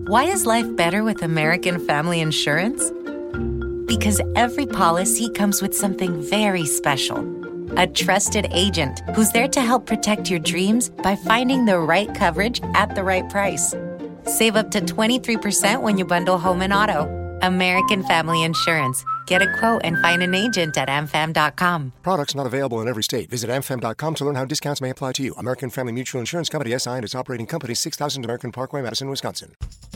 Why is life better with American Family Insurance? Because every policy comes with something very special. A trusted agent who's there to help protect your dreams by finding the right coverage at the right price. Save up to 23% when you bundle home and auto. American Family Insurance. Get a quote and find an agent at amfam.com. Products not available in every state. Visit amfam.com to learn how discounts may apply to you. American Family Mutual Insurance Company, SI, and its operating company, 6000 American Parkway, Madison, Wisconsin.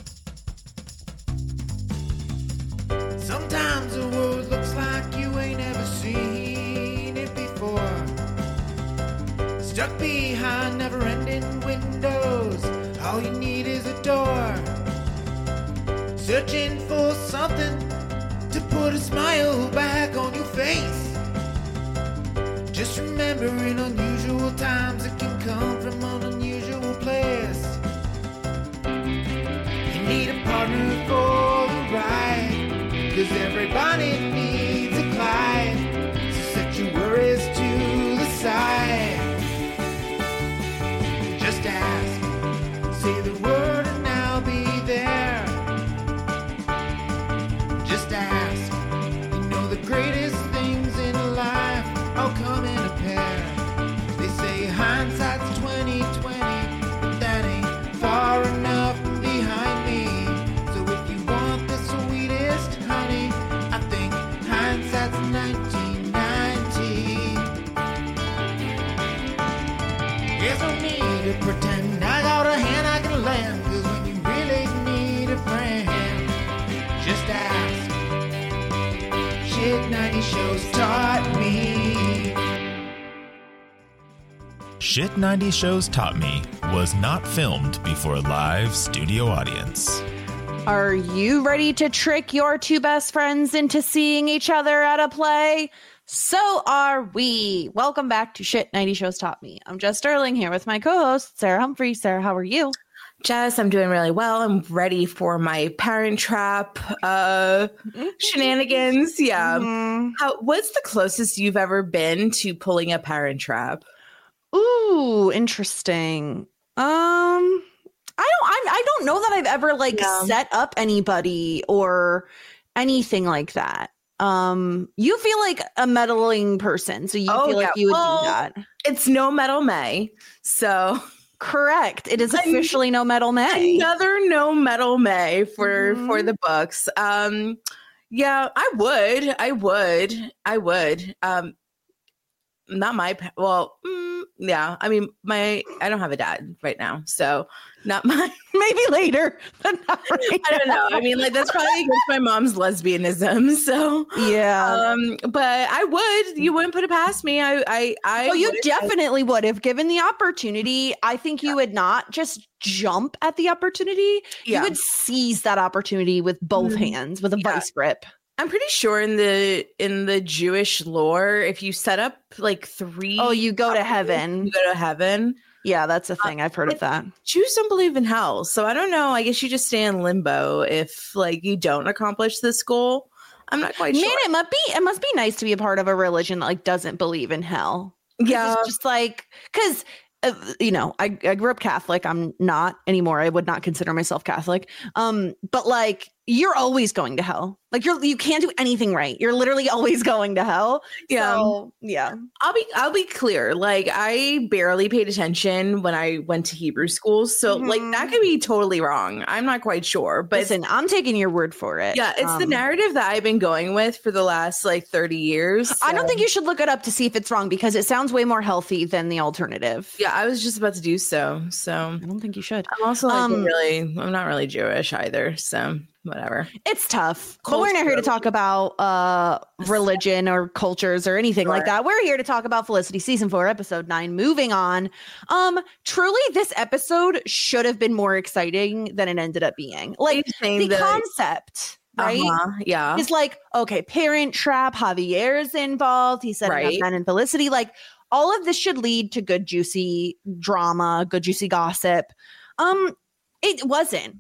Sometimes the world looks like you ain't ever seen it before. Stuck behind never-ending windows, all you need is a door. Searching for something to put a smile back on your face. Just remember, in unusual times, it can come from an unusual place. You need a partner for the ride, 'cause everybody needs a Clyde. So set your worries to the side. Just ask, say the word and I'll be there. Just ask, you know the greatest things in life all come in a pair. They say hindsight's 20/20, but that ain't far enough behind me. So if you want the sweetest honey, I think hindsight's 1990. There's no need to pretend I got a hand I can lend, 'cause when you really need a friend, just ask. Shit 90 Shows Taught Me. Shit 90 Shows Taught Me was not filmed before a live studio audience. Are you ready to trick your two best friends into seeing each other at a play? So are we. Welcome back to Shit 90 Shows Taught Me. I'm Jess Sterling here with my co-host, Sarah Humphrey. Sarah, how are you? Jess, I'm doing really well. I'm ready for my Parent Trap shenanigans. Yeah. What's the closest you've ever been to pulling a Parent Trap? Ooh, interesting. I don't know that I've ever set up anybody or anything like that. You feel like a meddling person, so you feel like you would do that. It's No Meddle May, so correct. It is officially No Meddle May. Another No Meddle May for the books. Yeah, I would. Not my yeah. I mean, I don't have a dad right now, so not my. Maybe later, but not right I don't know. I mean, that's probably against my mom's lesbianism. So yeah. But I would. You wouldn't put it past me. You definitely would if given the opportunity. I think you would not just jump at the opportunity. You would seize that opportunity with both hands, with a vice grip. I'm pretty sure in the Jewish lore, if you set up 3, you go to heaven. You go to heaven. Yeah, that's a thing. I've heard of that. Jews don't believe in hell, so I don't know. I guess you just stay in limbo if you don't accomplish this goal. I'm not quite sure. Man, it must be nice to be a part of a religion that doesn't believe in hell. Yeah, it's just because. I grew up Catholic. I'm not anymore. I would not consider myself Catholic. But you're always going to hell. You can't do anything right. You're literally always going to hell. Yeah. So, yeah. I'll be clear. I barely paid attention when I went to Hebrew school. So that could be totally wrong. I'm not quite sure. But listen, I'm taking your word for it. Yeah, it's the narrative that I've been going with for the last 30 years. So. I don't think you should look it up to see if it's wrong because it sounds way more healthy than the alternative. Yeah, I was just about to do so. So I don't think you should. I'm also I'm not really Jewish either. So whatever. It's tough. But we're not here to talk about religion or cultures or anything like that. We're here to talk about Felicity season 4, episode 9. Moving on. Truly, this episode should have been more exciting than it ended up being. The concept, right? Yeah. It's okay, Parent Trap, Javier's involved. He said Ben and Felicity. All of this should lead to good, juicy drama, good, juicy gossip. It wasn't.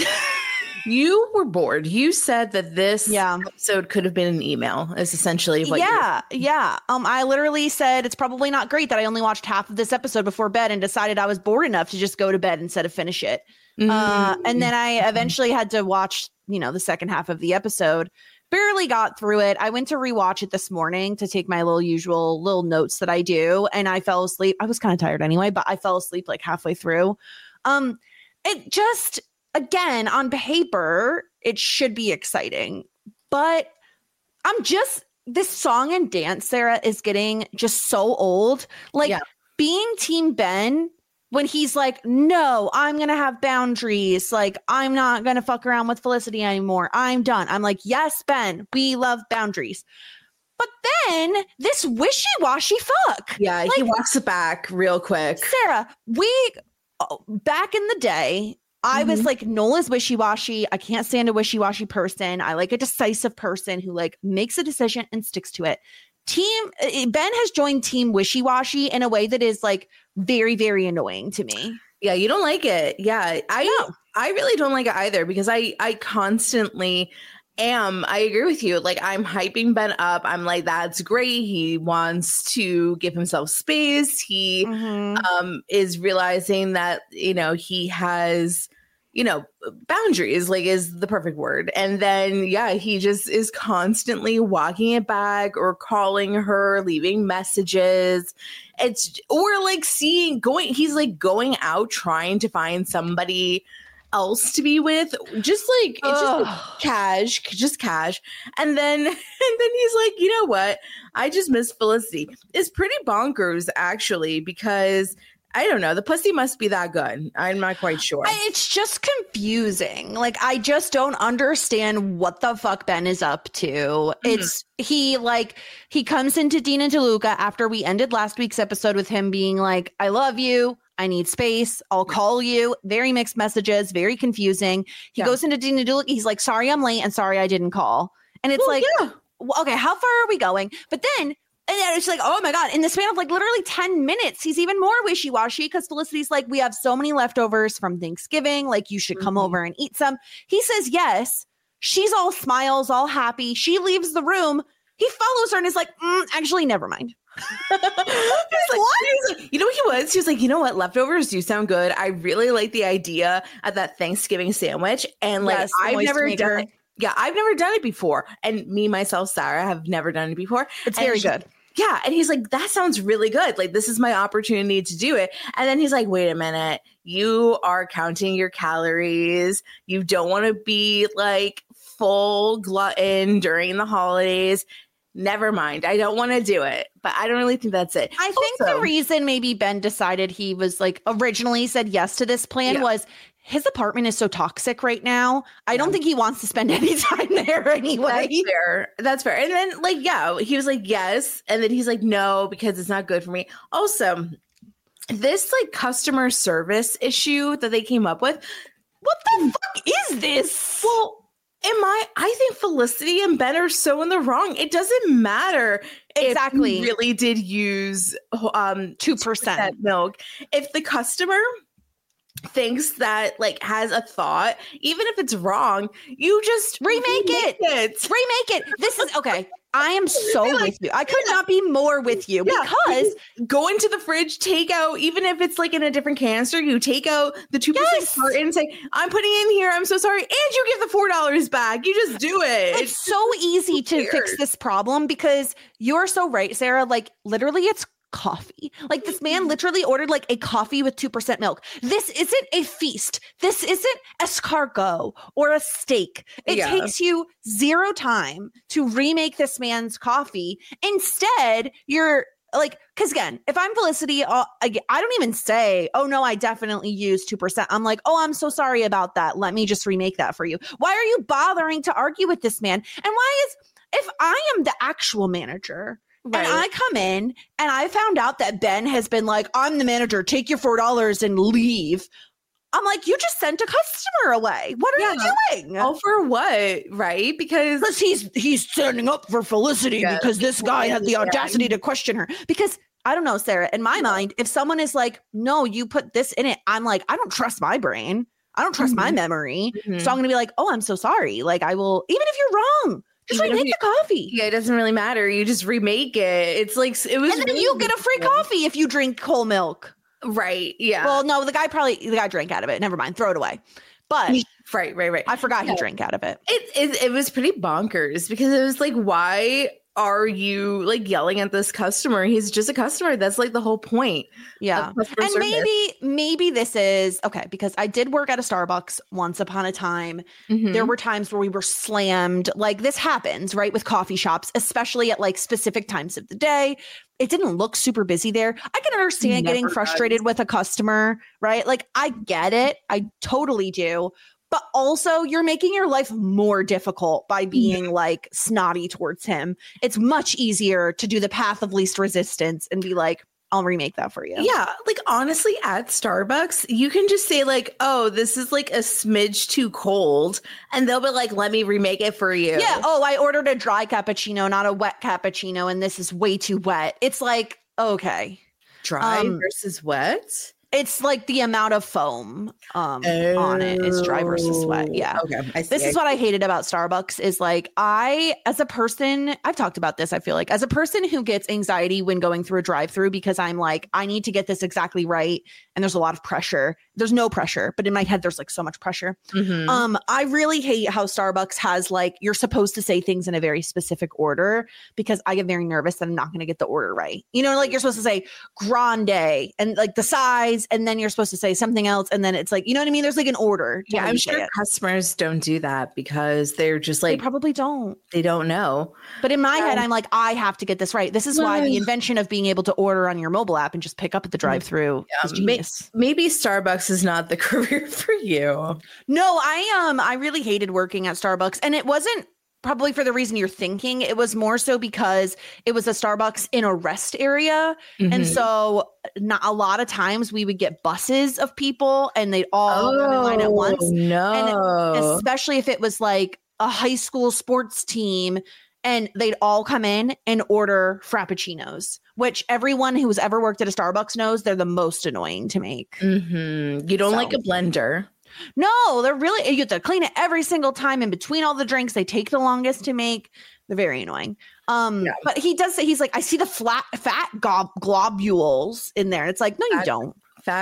You were bored. You said that this episode could have been an email. Is essentially what. Yeah. I literally said it's probably not great that I only watched half of this episode before bed and decided I was bored enough to just go to bed instead of finish it. And then I eventually had to watch, the second half of the episode. Barely got through it. I went to rewatch it this morning to take my usual little notes that I do, and I fell asleep. I was kind of tired anyway, but I fell asleep like halfway through. It just, again, on paper, it should be exciting, but this song and dance, Sarah, is getting just so old. Like being Team Ben, when he's like, no, I'm going to have boundaries. Like, I'm not going to fuck around with Felicity anymore. I'm done. I'm like, yes, Ben, we love boundaries. But then this wishy-washy fuck. Yeah, he walks it back real quick. Sarah, back in the day, I was like, Nola's wishy-washy. I can't stand a wishy-washy person. I like a decisive person who like makes a decision and sticks to it. Ben has joined Team Wishy-washy in a way that is like very, very annoying to me. Yeah, you don't like it. Yeah, I really don't like it either, because I constantly I agree with you. Like, I'm hyping Ben up. I'm like, that's great. He wants to give himself space. He is realizing that, he has, boundaries, like, is the perfect word. And then, he just is constantly walking it back or calling her, leaving messages. He's like going out trying to find somebody else to be with, just cash. And then he's like, you know what? I just miss Felicity. It's pretty bonkers, actually, because I don't know. The pussy must be that good. I'm not quite sure. It's just confusing. Like, I just don't understand what the fuck Ben is up to. He comes into Dean and DeLuca after we ended last week's episode with him being like, I love you. I need space. I'll call you. Very mixed messages, very confusing. He goes into Dean and DeLuca. He's like, sorry, I'm late, and sorry, I didn't call. And it's okay, how far are we going? But then it's like, oh my God, in the span of like literally 10 minutes, he's even more wishy-washy because Felicity's like, we have so many leftovers from Thanksgiving. Like, you should come over and eat some. He says yes. She's all smiles, all happy. She leaves the room. He follows her and is like, actually, never mind. He's like, you know what he was? He was like, you know what? Leftovers do sound good. I really like the idea of that Thanksgiving sandwich. And like, I've never done it. Yeah, I've never done it before. And me, myself, Sarah, have never done it before. It's very good. Yeah. And he's like, that sounds really good. Like, this is my opportunity to do it. And then he's like, wait a minute. You are counting your calories. You don't want to be like full glutton during the holidays. Never mind. I don't want to do it, but I don't really think that's it. I think the reason maybe Ben decided he was like originally said yes to this plan was his apartment is so toxic right now. I don't think he wants to spend any time there anyway. That's fair. And then like, he was like, yes. And then he's like, no, because it's not good for me. Also, this like customer service issue that they came up with. What the fuck is this? Well, I think Felicity and Ben are so in the wrong. It doesn't matter exactly if you really did use 2% milk. If the customer thinks that like has a thought, even if it's wrong, you just remake it. This is okay. I am so with you. I could not be more with you because go into the fridge, take out, even if it's like in a different canister, you take out the 2% carton and say, I'm putting in here. I'm so sorry. And you give the $4 back. You just do it. It's so easy to fix this problem because you're so right, Sarah. Like literally it's coffee. Like this man literally ordered like a coffee with 2% milk. This isn't a feast. This isn't escargot or a steak. It takes you zero time to remake this man's coffee. Instead, you're like, because again, if I'm Felicity, I don't even say, oh no, I definitely use 2%. I'm like, oh, I'm so sorry about that. Let me just remake that for you. Why are you bothering to argue with this man? And if I am the actual manager, right, and I come in and I found out that Ben has been like, I'm the manager, take your $4 and leave. I'm like, you just sent a customer away. What are you doing? Oh, for what? Right? Because he's standing up for Felicity because this guy had the audacity to question her. Because I don't know, Sarah, in my mind, if someone is like, no, you put this in it, I'm like, I don't trust my brain. I don't trust my memory. So I'm going to be like, oh, I'm so sorry. Like I will, even if you're wrong, just remake the coffee. Yeah, it doesn't really matter. You just remake it. It's like, it was. And then you get a free coffee if you drink whole milk. Right. Yeah. Well, no, the guy drank out of it. Never mind. Throw it away. But right. I forgot he drank out of it. It was pretty bonkers because it was like, why are you like yelling at this customer? He's just a customer. That's like the whole point. Yeah. And maybe this is okay, because I did work at a Starbucks once upon a time. Mm-hmm. There were times where we were slammed. Like this happens, right? With coffee shops, especially at like specific times of the day. It didn't look super busy there. I can understand getting frustrated with a customer, right? Like I get it. I totally do. But also you're making your life more difficult by being like snotty towards him. It's much easier to do the path of least resistance and be like, I'll remake that for you. Yeah. Like honestly, at Starbucks, you can just say like, oh, this is like a smidge too cold. And they'll be like, let me remake it for you. Yeah. Oh, I ordered a dry cappuccino, not a wet cappuccino. And this is way too wet. It's like, okay. Dry versus wet? It's like the amount of foam on it is dry versus wet. Yeah. Okay. This is what I hated about Starbucks is like as a person, I've talked about this, I feel like as a person who gets anxiety when going through a drive-through because I'm like, I need to get this exactly right. And there's a lot of pressure. There's no pressure, but in my head, there's like so much pressure. Mm-hmm. I really hate how Starbucks has like, you're supposed to say things in a very specific order because I get very nervous that I'm not going to get the order right. You know, like you're supposed to say grande and like the size, and then you're supposed to say something else. And then it's like, you know what I mean? There's like an order. Yeah, I'm sure customers don't do that because they're just like, they probably don't. They don't know. But in my head, I'm like, I have to get this right. This is why the invention of being able to order on your mobile app and just pick up at the drive-thru is genius. Maybe Starbucks is not the career for you. No, I really hated working at Starbucks, and it wasn't probably for the reason you're thinking. It was more so because it was a Starbucks in a rest area. Mm-hmm. And so not a lot of times we would get buses of people and they'd all come in line at once. No. And especially if it was like a high school sports team and they'd all come in and order Frappuccinos, which everyone who's ever worked at a Starbucks knows they're the most annoying to make. Mm-hmm. You don't like a blender. No, they're really, you have to clean it every single time in between all the drinks. They take the longest to make. They're very annoying. But he does say, he's like, I see the fat globules in there. It's like, no, you don't.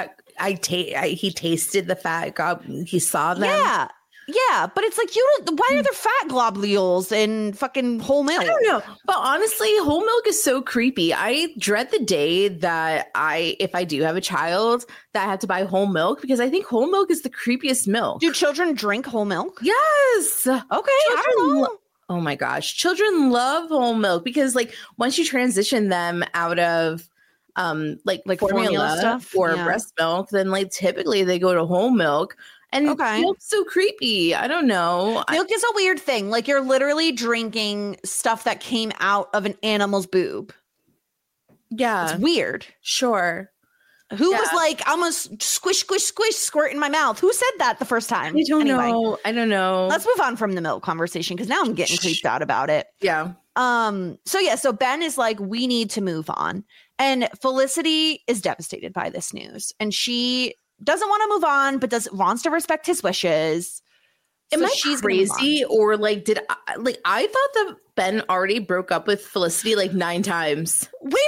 He tasted the fat he saw them. Yeah, but it's like, why are there fat globules in fucking whole milk? I don't know. But honestly, whole milk is so creepy. I dread the day that if I do have a child, that I have to buy whole milk because I think whole milk is the creepiest milk. Do children drink whole milk? Yes. Okay, I don't know. Oh my gosh. Children love whole milk because like once you transition them out of like formula stuff or breast milk, then like typically they go to whole milk. And milk's so creepy. I don't know. Milk is a weird thing. Like you're literally drinking stuff that came out of an animal's boob. Yeah. It's weird. Sure. Who was like, I'm going to squish, squirt in my mouth? Who said that the first time? I don't know. Let's move on from the milk conversation because now I'm getting creeped out about it. Yeah. So Ben is like, we need to move on. And Felicity is devastated by this news. And she doesn't want to move on, but wants to respect his wishes. Am I crazy or like I thought that Ben already broke up with Felicity like 9 times.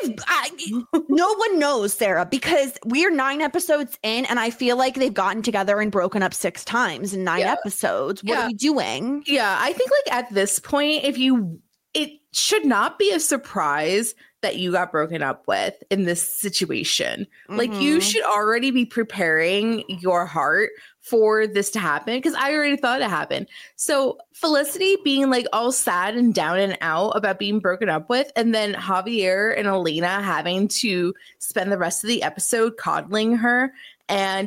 No one knows, Sarah, because we are 9 episodes in and I feel like they've gotten together and broken up 6 times in 9 episodes. What are we doing? Yeah, I think like at this point, it should not be a surprise that you got broken up with in this situation. Mm-hmm. Like you should already be preparing your heart for this to happen because I already thought it happened. So Felicity being like all sad and down and out about being broken up with, and then Javier and Elena having to spend the rest of the episode coddling her and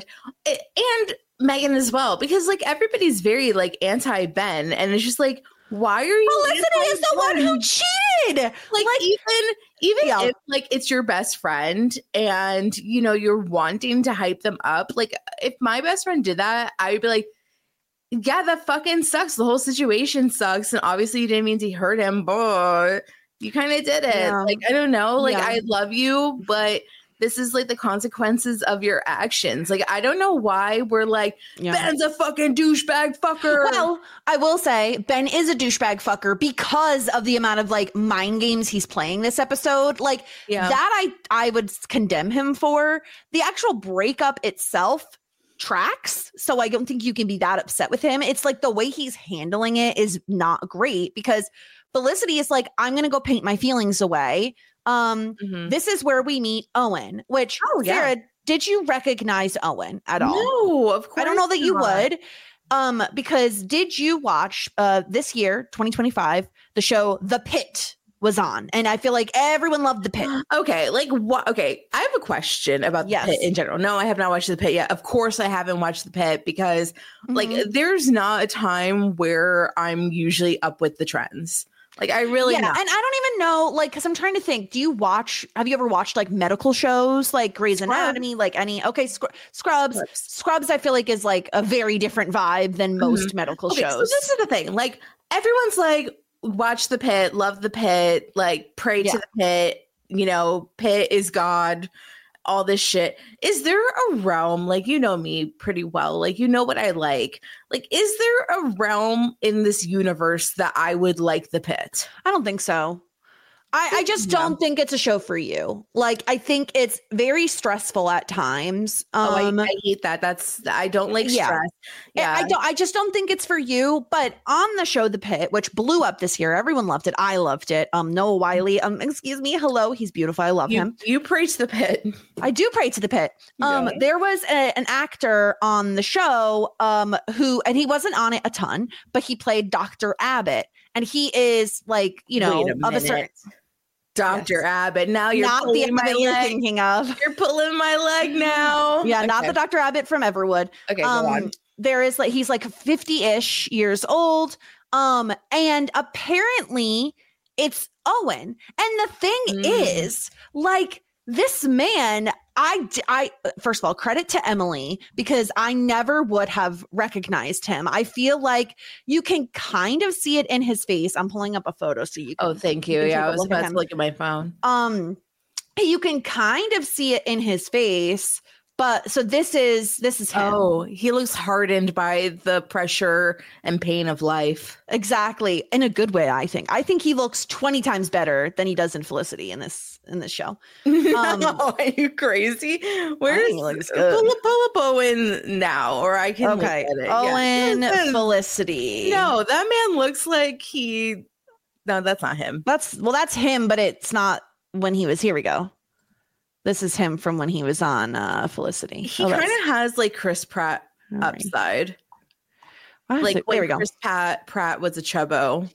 Megan as well, because like everybody's very like anti-Ben and it's just like, why are you? Felicity is the one who cheated. Like even if like it's your best friend and you know you're wanting to hype them up. Like if my best friend did that, I would be like, yeah, that fucking sucks. The whole situation sucks, and obviously you didn't mean to hurt him, but you kind of did it. Yeah. Like I don't know. Like I love you, but this is like the consequences of your actions. Like, I don't know why we're like, Ben's a fucking douchebag fucker. Well, I will say Ben is a douchebag fucker because of the amount of like mind games he's playing this episode. Like that I would condemn him for. The actual breakup itself tracks, so I don't think you can be that upset with him. It's like the way he's handling it is not great, because Felicity is like, I'm gonna go paint my feelings away. This is where we meet Owen, which Sarah, did you recognize Owen at all? No, of course I don't know that you would, because did you watch this year 2025 the show The Pit was on, and I feel like everyone loved The Pit. Okay, like what? Okay, I have a question about The Pit in general. No, I have not watched The Pit yet. Of course, I haven't watched The Pit because, like, there's not a time where I'm usually up with the trends. Like, I really and I don't even know, like, because I'm trying to think. Have you ever watched like medical shows, like Grey's Anatomy, like any? Okay, Scrubs. Scrubs, I feel like is like a very different vibe than most medical shows. So this is the thing. Like, everyone's like, watch The Pit, love The Pit, like pray to the Pit, you know, Pit is God, all this shit. Is there a realm, like, you know me pretty well, like, you know what I like is there a realm in this universe that I would like The Pit? I don't think so. I just don't think it's a show for you. Like, I think it's very stressful at times. I hate that. I don't like stress. Yeah. I just don't think it's for you. But on the show The Pit, which blew up this year, everyone loved it. I loved it. Noah Wiley, excuse me. Hello. He's beautiful. I love him. You preach The Pit. I do pray to The Pit. There was an actor on the show who, and he wasn't on it a ton, but he played Dr. Abbott. And he is like, you know, of a certain Dr. Abbott. Now you're not pulling the my you're leg. thinking of. You're pulling my leg now. Yeah, not the Dr. Abbott from Everwood. Okay, go on. There is like, he's like 50-ish years old. And apparently it's Owen. And the thing is, like, this man, I first of all, credit to Emily, because I never would have recognized him. I feel like you can kind of see it in his face. I'm pulling up a photo so you can. Oh, thank you. Yeah, I was about to look at my phone. You can kind of see it in his face. But so this is him. Oh, he looks hardened by the pressure and pain of life. Exactly. In a good way, I think. I think he looks 20 times better than he does in Felicity in this show. Are you crazy? Where's pull up Owen now, or I can look at it. Owen, Felicity. No, that man looks like no, that's not him. That's him, but it's not when he was. Here we go. This is him from when he was on Felicity. He kind of has like Chris Pratt upside. Like when Chris Pratt was a chubbo.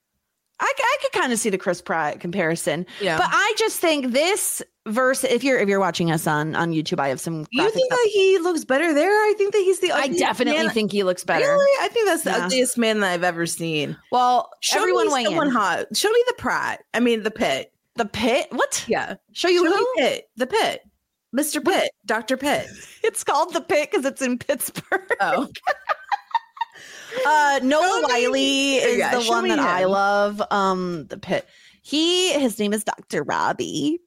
I could kind of see the Chris Pratt comparison. Yeah. But I just think this verse, if you're watching us on YouTube, I have some. You think that he looks better there? I think that he's the ugliest I definitely think he looks better. Really? I think that's the ugliest man that I've ever seen. Well, everyone weighing in. Hot. Show me the Pratt. I mean, the Pit. The Pit? What? Yeah. Show who? Pit. The Pit. Mr. Pitt. Dr. Pitt. It's called The Pit because it's in Pittsburgh. Oh. Noah Wiley is the one that I love. The Pit. His name is Dr. Robbie.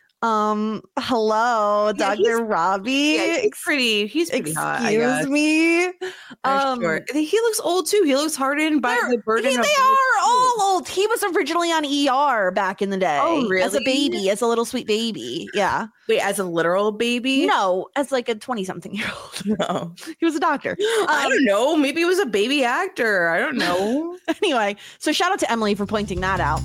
Hello, Dr. Robbie. Yeah, he's pretty hot. Excuse me. Sure. He looks old too. He looks hardened by the burden of. They are all old. He was originally on ER back in the day. Oh, really? As a baby, as a little sweet baby. Yeah. Wait, as a literal baby? No, as like a 20-something-year-old. No, he was a doctor. I don't know. Maybe he was a baby actor. I don't know. Anyway, so shout out to Emily for pointing that out.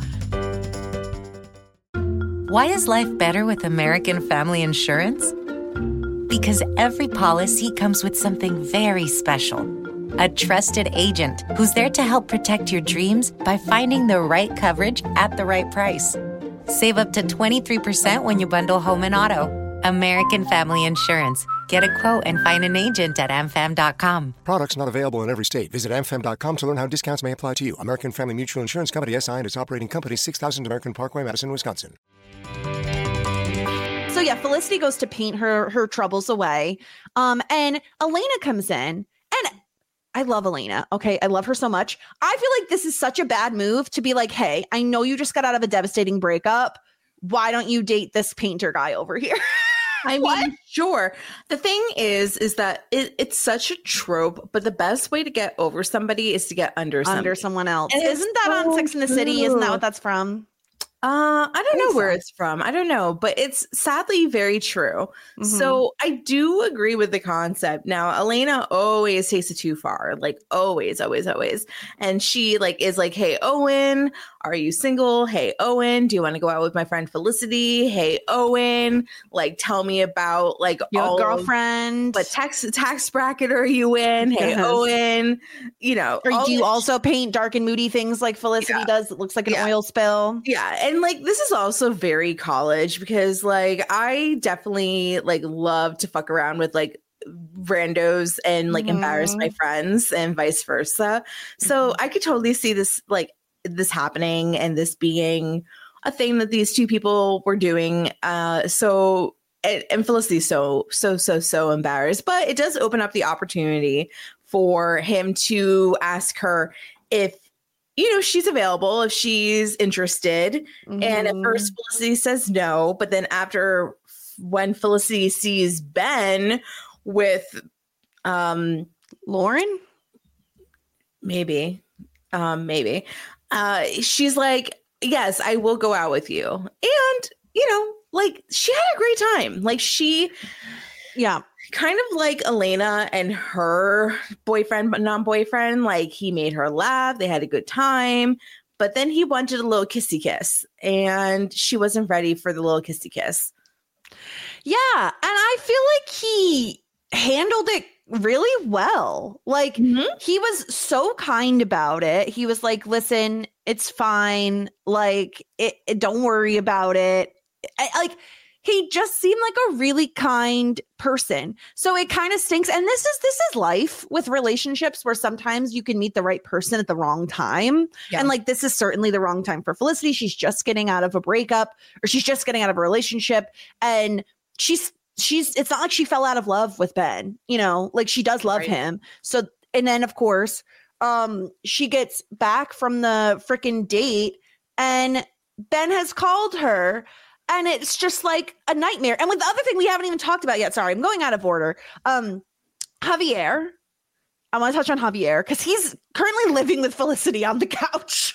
Why is life better with American Family Insurance? Because every policy comes with something very special. A trusted agent who's there to help protect your dreams by finding the right coverage at the right price. Save up to 23% when you bundle home and auto. American Family Insurance. Get a quote and find an agent at amfam.com. Products not available in every state. Visit amfam.com to learn how discounts may apply to you. American Family Mutual Insurance Company, SI, and its operating company, 6000 American Parkway, Madison, Wisconsin. So yeah, Felicity goes to paint her troubles away. And Elena comes in, and I love Elena. Okay. I love her so much. I feel like this is such a bad move to be like, hey, I know you just got out of a devastating breakup. Why don't you date this painter guy over here? I mean, sure. The thing is that it's such a trope, but the best way to get over somebody is to get under someone else. And Isn't that on Sex and the City? Isn't that what that's from? I don't know where it's from. I don't know, but it's sadly very true. Mm-hmm. So I do agree with the concept. Now, Elena always takes it too far, like always. And she is like, hey, Owen, are you single? Hey, Owen, do you want to go out with my friend Felicity? Hey, Owen, tell me about your girlfriend. What tax bracket are you in? Hey, Owen, Or do you also paint dark and moody things like Felicity does? It looks like an oil spill. Yeah. And this is also very college because I definitely love to fuck around with randos and embarrass my friends and vice versa. So I could totally see this this happening and this being a thing that these two people were doing. And Felicity's so embarrassed, but it does open up the opportunity for him to ask her if she's available, if she's interested. Mm-hmm. And at first Felicity says no, but then when Felicity sees Ben with Lauren, maybe, she's like, yes, I will go out with you. And, she had a great time. She kind of like Elena and her boyfriend, but non-boyfriend, he made her laugh. They had a good time, but then he wanted a little kissy kiss and she wasn't ready for the little kissy kiss. Yeah. And I feel like he handled it really well. He was so kind about it. He was like, listen, it's fine. Don't worry about it. He just seemed like a really kind person. So it kind of stinks. And this is life with relationships where sometimes you can meet the right person at the wrong time. Yeah. And this is certainly the wrong time for Felicity. She's just getting out of a breakup or she's just getting out of a relationship. And she's it's not like she fell out of love with Ben, she does love him. So, and then of course, she gets back from the freaking date and Ben has called her. And it's just a nightmare. And with the other thing we haven't even talked about yet, sorry, I'm going out of order. Javier, I want to touch on Javier because he's currently living with Felicity on the couch.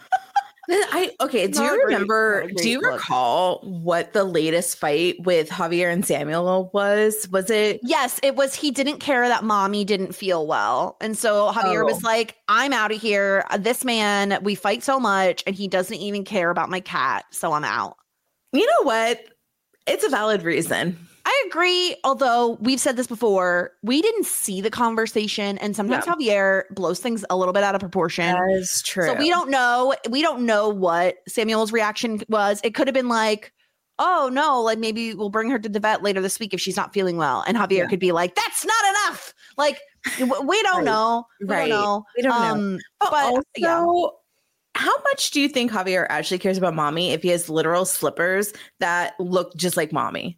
Do you recall what the latest fight with Javier and Samuel was? Was it? Yes, it was. He didn't care that mommy didn't feel well. And so Javier was like, I'm out of here. This man, we fight so much and he doesn't even care about my cat. So I'm out. You know what? It's a valid reason. I agree. Although we've said this before, we didn't see the conversation. And sometimes Javier blows things a little bit out of proportion. That is true. So we don't know. We don't know what Samuel's reaction was. It could have been oh no, maybe we'll bring her to the vet later this week if she's not feeling well. And Javier could be like, that's not enough. We don't know. We don't know. We don't know. But also, how much do you think Javier actually cares about mommy if he has literal slippers that look just like mommy?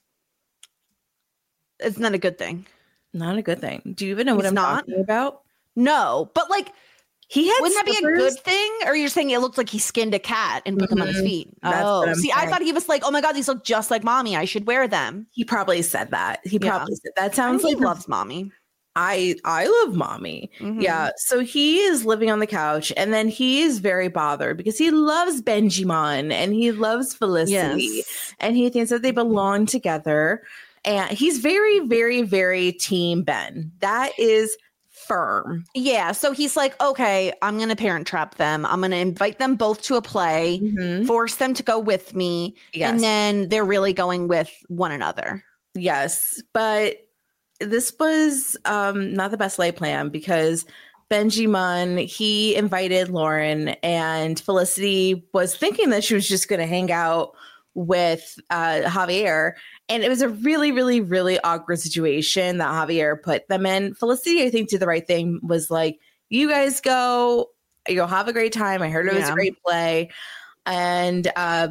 It's not a good thing. Not a good thing. Do you even know what I'm talking about? No, but he had wouldn't slippers? That be a good thing? Or you're saying it looked like he skinned a cat and put them on his feet? See, I thought he was like, oh my God, these look just like mommy. I should wear them. He probably said that. He probably said that. Sounds like he loves mommy. I love mommy. Mm-hmm. Yeah. So he is living on the couch and then he is very bothered because he loves Benjamin and he loves Felicity and he thinks that they belong together. And he's very, very, very team Ben. That is firm. Yeah. So he's like, okay, I'm going to parent trap them. I'm going to invite them both to a play, force them to go with me. Yes. And then they're really going with one another. Yes. But this was not the best laid plan because Benjamin, he invited Lauren and Felicity was thinking that she was just going to hang out with Javier. And it was a really, really, really awkward situation that Javier put them in. Felicity, I think, did the right thing, was like, you guys go, you'll have a great time. I heard it was a great play. and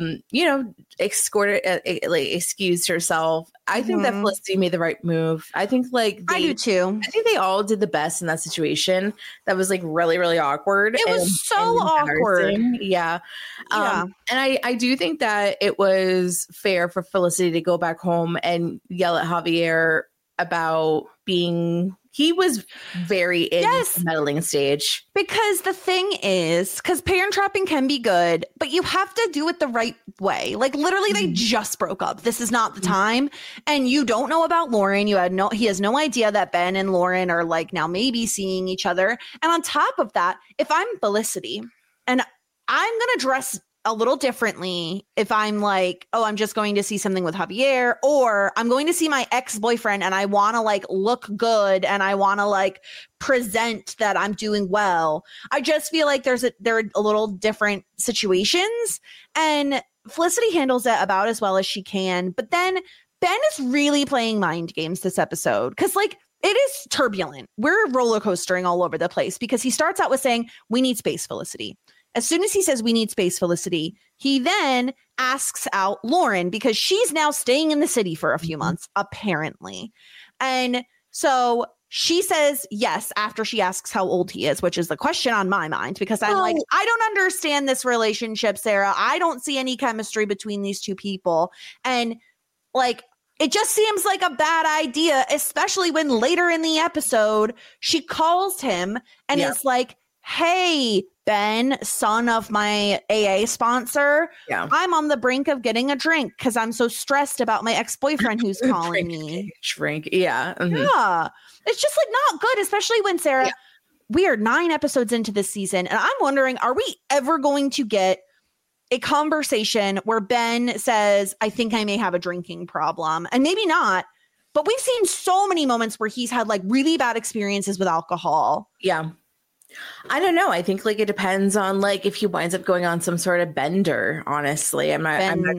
excused herself. I think that Felicity made the right move. I think I do too. I think they all did the best in that situation. That was really, really awkward. It was so awkward. Yeah. And I do think that it was fair for Felicity to go back home and yell at Javier about he was very in the meddling stage. Because the thing is, because parent trapping can be good, but you have to do it the right way. Like literally they just broke up. This is not the time. And you don't know about Lauren. He has no idea that Ben and Lauren are now maybe seeing each other. And on top of that, if I'm Felicity and I'm going to dress a little differently if I'm I'm just going to see something with Javier, or I'm going to see my ex-boyfriend and I want to look good and I want to present that I'm doing well. I just feel like they're a little different situations, and Felicity handles it about as well as she can. But then Ben is really playing mind games this episode because it is turbulent. We're roller coastering all over the place because he starts out with saying, "We need space, Felicity." As soon as he says we need space, Felicity, he then asks out Lauren because she's now staying in the city for a few months, apparently. And so she says yes after she asks how old he is, which is the question on my mind because I'm I don't understand this relationship, Sarah. I don't see any chemistry between these two people. And it just seems like a bad idea, especially when later in the episode, she calls him and is like, "Hey, Ben, son of my AA sponsor, I'm on the brink of getting a drink because I'm so stressed about my ex-boyfriend who's calling me." Drink. Yeah. Mm-hmm. Yeah. It's just not good, especially when Sarah, we are 9 episodes into this season. And I'm wondering, are we ever going to get a conversation where Ben says, "I think I may have a drinking problem," and maybe not, but we've seen so many moments where he's had really bad experiences with alcohol. Yeah. I don't know. I think it depends on if he winds up going on some sort of bender. Honestly, I'm not.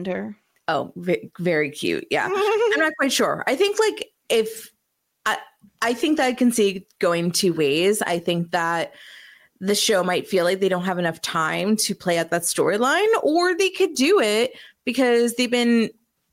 Very cute. Yeah, I'm not quite sure. I think if I think that I can see it going 2 ways. I think that the show might feel like they don't have enough time to play out that storyline, or they could do it because they've been,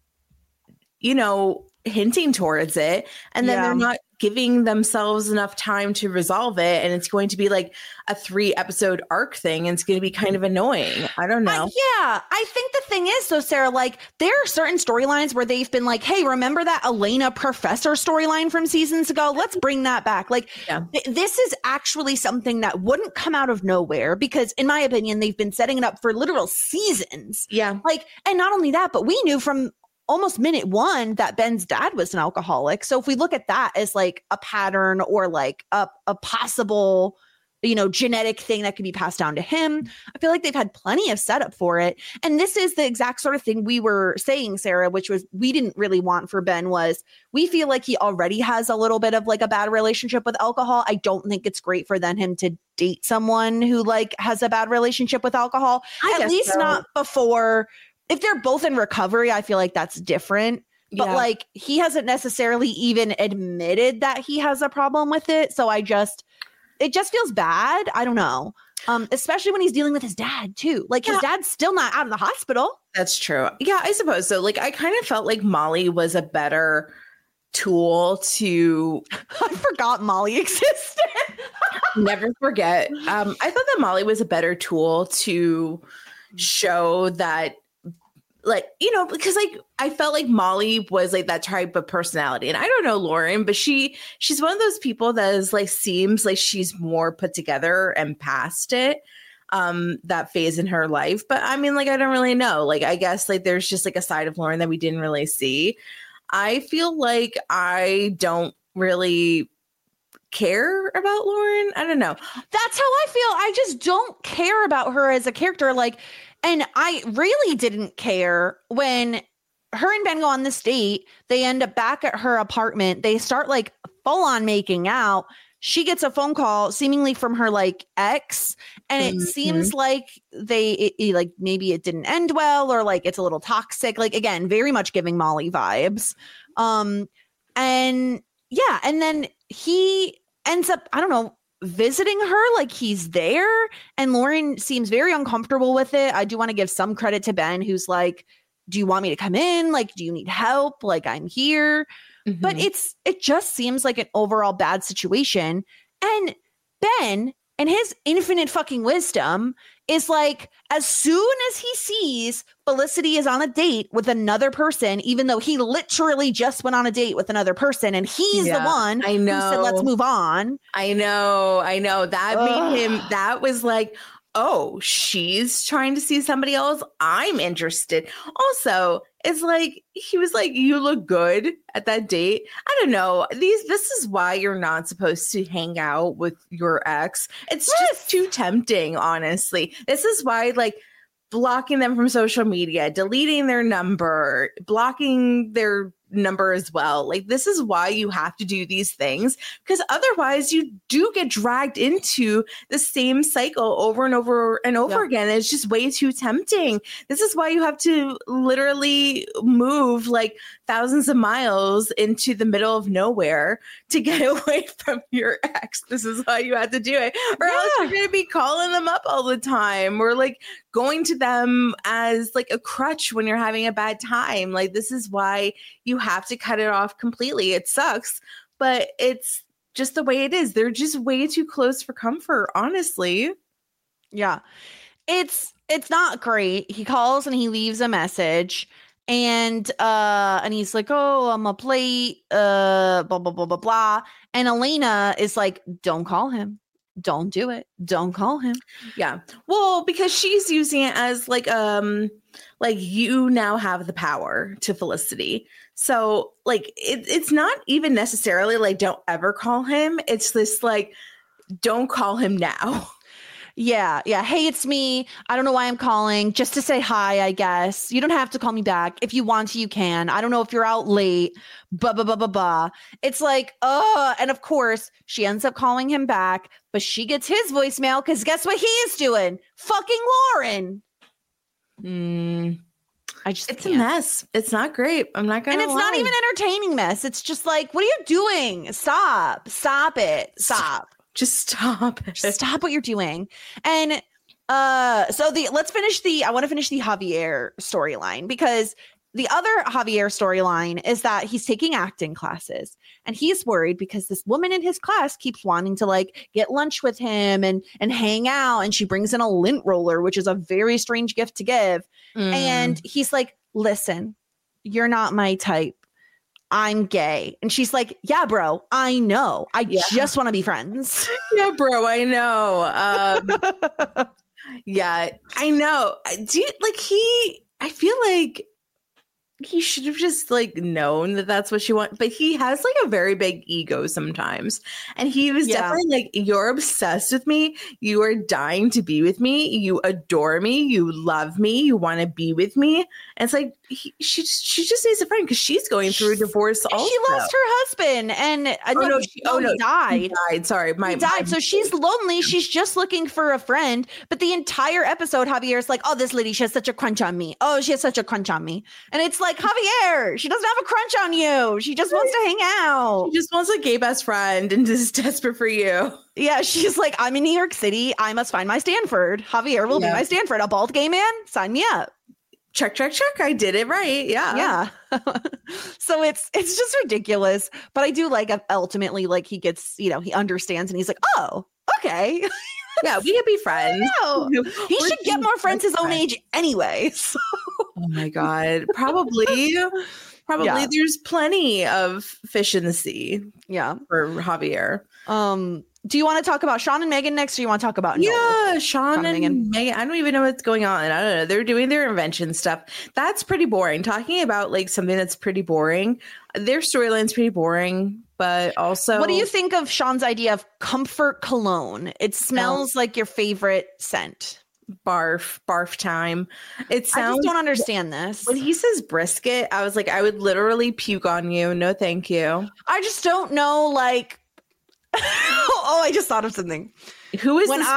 hinting towards it, and then they're not giving themselves enough time to resolve it, and it's going to be a 3-episode arc thing, and it's going to be kind of annoying. I don't know. I think the thing is, though, Sarah, there are certain storylines where they've been "Hey, remember that Elena Professor storyline from seasons ago? Let's bring that back." This is actually something that wouldn't come out of nowhere because, in my opinion, they've been setting it up for literal seasons. Yeah. And not only that, but we knew from almost minute 1 that Ben's dad was an alcoholic. So if we look at that as a pattern or a possible, genetic thing that could be passed down to him, I feel like they've had plenty of setup for it. And this is the exact sort of thing we were saying, Sarah, which was we didn't really want for Ben was we feel like he already has a little bit of a bad relationship with alcohol. I don't think it's great for him to date someone who has a bad relationship with alcohol. At least not before. If they're both in recovery, I feel like that's different. But he hasn't necessarily even admitted that he has a problem with it. So it just feels bad. I don't know. Especially when he's dealing with his dad too. His dad's still not out of the hospital. That's true. Yeah, I suppose so. I kind of felt like Molly was a better tool to I forgot Molly existed. Never forget. I thought that Molly was a better tool to show that because I felt like Molly was that type of personality, and I don't know Lauren, but she's one of those people that is seems like she's more put together and past it, that phase in her life. But I mean, I don't really know. I guess there's just a side of Lauren that we didn't really see. I feel like I don't really care about Lauren. I don't know. That's how I feel. I just don't care about her as a character. And I really didn't care when her and Ben go on this date. They end up back at her apartment. They start full on making out. She gets a phone call seemingly from her ex. And it seems like maybe it didn't end well, or it's a little toxic. Again, very much giving Molly vibes. And then he ends up, I don't know, visiting her, like he's there. And Lauren seems very uncomfortable with it. I do want to give some credit to Ben, who's like, do you want me to come in? Like, do you need help? Like, I'm here. But it just seems like an overall bad situation. And Ben and his infinite fucking wisdom is like, as soon as he sees Felicity is on a date with another person, even though he literally just went on a date with another person and he's the one who said, let's move on. I know. That made him, that was like, oh, she's trying to see somebody else. I'm interested. Also, it's like, he was like, you look good at that date. I don't know. This is why you're not supposed to hang out with your ex. It's just too tempting, honestly. This is why, like, blocking them from social media, deleting their number, blocking their number as well. Like, this is why you have to do these things, because otherwise you do get dragged into the same cycle over and over and over again. It's just way too tempting. This is why you have to literally move like thousands of miles into the middle of nowhere to get away from your ex. This is why you have to do it, or else you're going to be calling them up all the time, or like going to them as like a crutch when you're having a bad time. Like, this is why you have to cut it off completely. It sucks, but it's just the way it is. They're just way too close for comfort, honestly. Yeah. It's not great. He calls and he leaves a message, and he's like, oh, I'm up late, blah, blah, blah, blah, blah. And Elena is like, don't call him. Don't do it. Don't call him. Yeah. Well, because she's using it as like you now have the power to Felicity. So like it's not even necessarily like don't ever call him. It's this like, don't call him now. Yeah. Hey, it's me. I don't know why I'm calling. Just to say hi, I guess. You don't have to call me back. If you want to, you can. I don't know if you're out late. Blah, blah, blah, blah, blah. It's like, and of course, she ends up calling him back, but she gets his voicemail because guess what he is doing? Fucking Lauren. It's a mess. It's not great. I'm not gonna. And it's not even entertaining mess. It's just like, what are you doing? Stop it. Just stop it. Just stop what you're doing. And I want to finish the Javier storyline, because the other Javier storyline is that he's taking acting classes and he's worried because this woman in his class keeps wanting to like get lunch with him and hang out. And she brings in a lint roller, which is a very strange gift to give. And he's like, listen, you're not my type. I'm gay. And she's like, yeah, bro, I know. I just want to be friends. Yeah, bro, I know. Yeah, I know. I feel like he should have just like known that that's what she wants, but he has like a very big ego sometimes, and he was definitely like, you're obsessed with me, you are dying to be with me, you adore me, you love me, you want to be with me. And it's like she just needs a friend because she's going through a divorce also. She lost her husband, and he died. He died. Sorry, he died. So she's lonely. She's just looking for a friend. But the entire episode, Javier's like, oh, this lady, she has such a crunch on me. Oh, she has such a crunch on me. And it's like, Javier, she doesn't have a crunch on you. She just wants to hang out. She just wants a gay best friend and is desperate for you. Yeah, she's like, I'm in New York City. I must find my Stanford. Javier will be my Stanford. A bald gay man? Sign me up. Check. I did it right. Yeah. So it's just ridiculous. But I do like ultimately, like he gets, he understands and he's like, oh, okay. Yeah, we could be friends. He should get more friends his own age anyway. So. Oh my God. Probably there's plenty of fish in the sea. Yeah. For Javier. Do you want to talk about Sean and Megan next, or you want to talk about Noel? Yeah, Sean and Megan. I don't even know what's going on. I don't know. They're doing their invention stuff. That's pretty boring. Talking about like something that's pretty boring. Their storyline's pretty boring, but also. What do you think of Sean's idea of comfort cologne? It smells like your favorite scent. Barf time. It sounds. I just don't understand this. When he says brisket, I was like, I would literally puke on you. No, thank you. I just don't know, like. I just thought of something. Who is this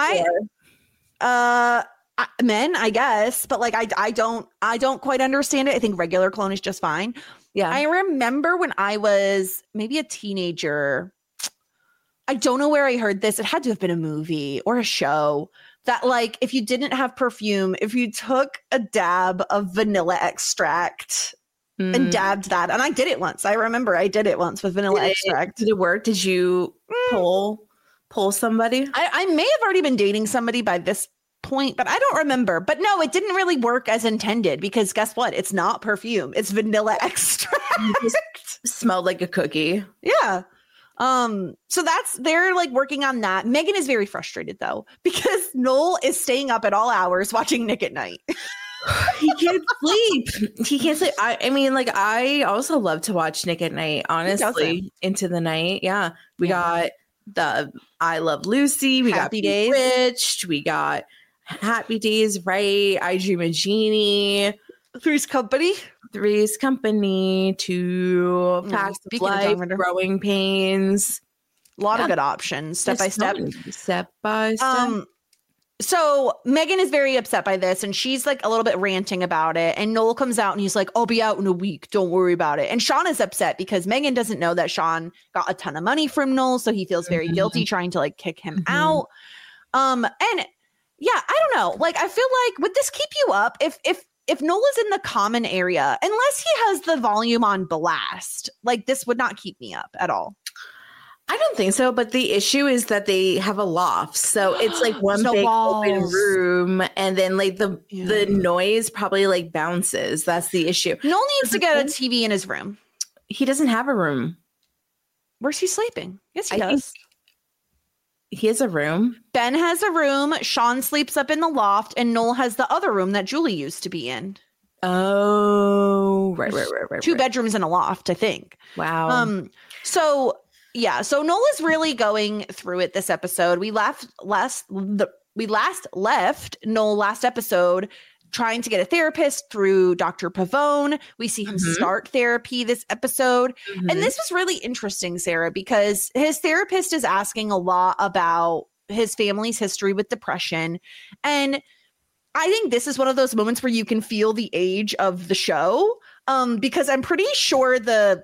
for? Men, I guess, but like I don't quite understand it. I think regular cologne is just fine. Yeah. I remember when I was maybe a teenager, I don't know where I heard this. It had to have been a movie or a show that like if you didn't have perfume, if you took a dab of vanilla extract and dabbed that, and I did it once. I remember I did it once with vanilla extract. Did it work? Did you pull somebody? I may have already been dating somebody by this point, but I don't remember. But no, it didn't really work as intended because guess what? It's not perfume. It's vanilla extract. It just smelled like a cookie. Yeah. So they're like working on that. Megan is very frustrated though, because Noel is staying up at all hours watching Nick at Night. He can't sleep. He can't sleep. I mean, like, I also love to watch Nick at Night, honestly, into the night. Yeah. We got the I Love Lucy. We Happy got Days. Bewitched. We got Happy Days, right? I Dream of Jeannie. Three's Company. 2 Facts of Life, Growing Pains. A lot of good options, step by step. Step by step. So Megan is very upset by this and she's like a little bit ranting about it. And Noel comes out and he's like, I'll be out in a week. Don't worry about it. And Sean is upset because Megan doesn't know that Sean got a ton of money from Noel. So he feels very guilty trying to like kick him out. And yeah, I don't know. Like, I feel like would this keep you up if Noel is in the common area, unless he has the volume on blast, like this would not keep me up at all. I don't think so, but the issue is that they have a loft. So it's like one big open room and then like the noise probably like bounces. That's the issue. Noel needs to get a TV in his room. He doesn't have a room. Where's he sleeping? Yes, he does. He has a room. Ben has a room. Sean sleeps up in the loft and Noel has the other room that Julie used to be in. Oh, right. Two bedrooms and a loft, I think. Wow. So Noel is really going through it this episode. We last left Noel last episode trying to get a therapist through Dr. Pavone. We see him start therapy this episode. And this was really interesting, Sarah, because his therapist is asking a lot about his family's history with depression. And I think this is one of those moments where you can feel the age of the show, because I'm pretty sure the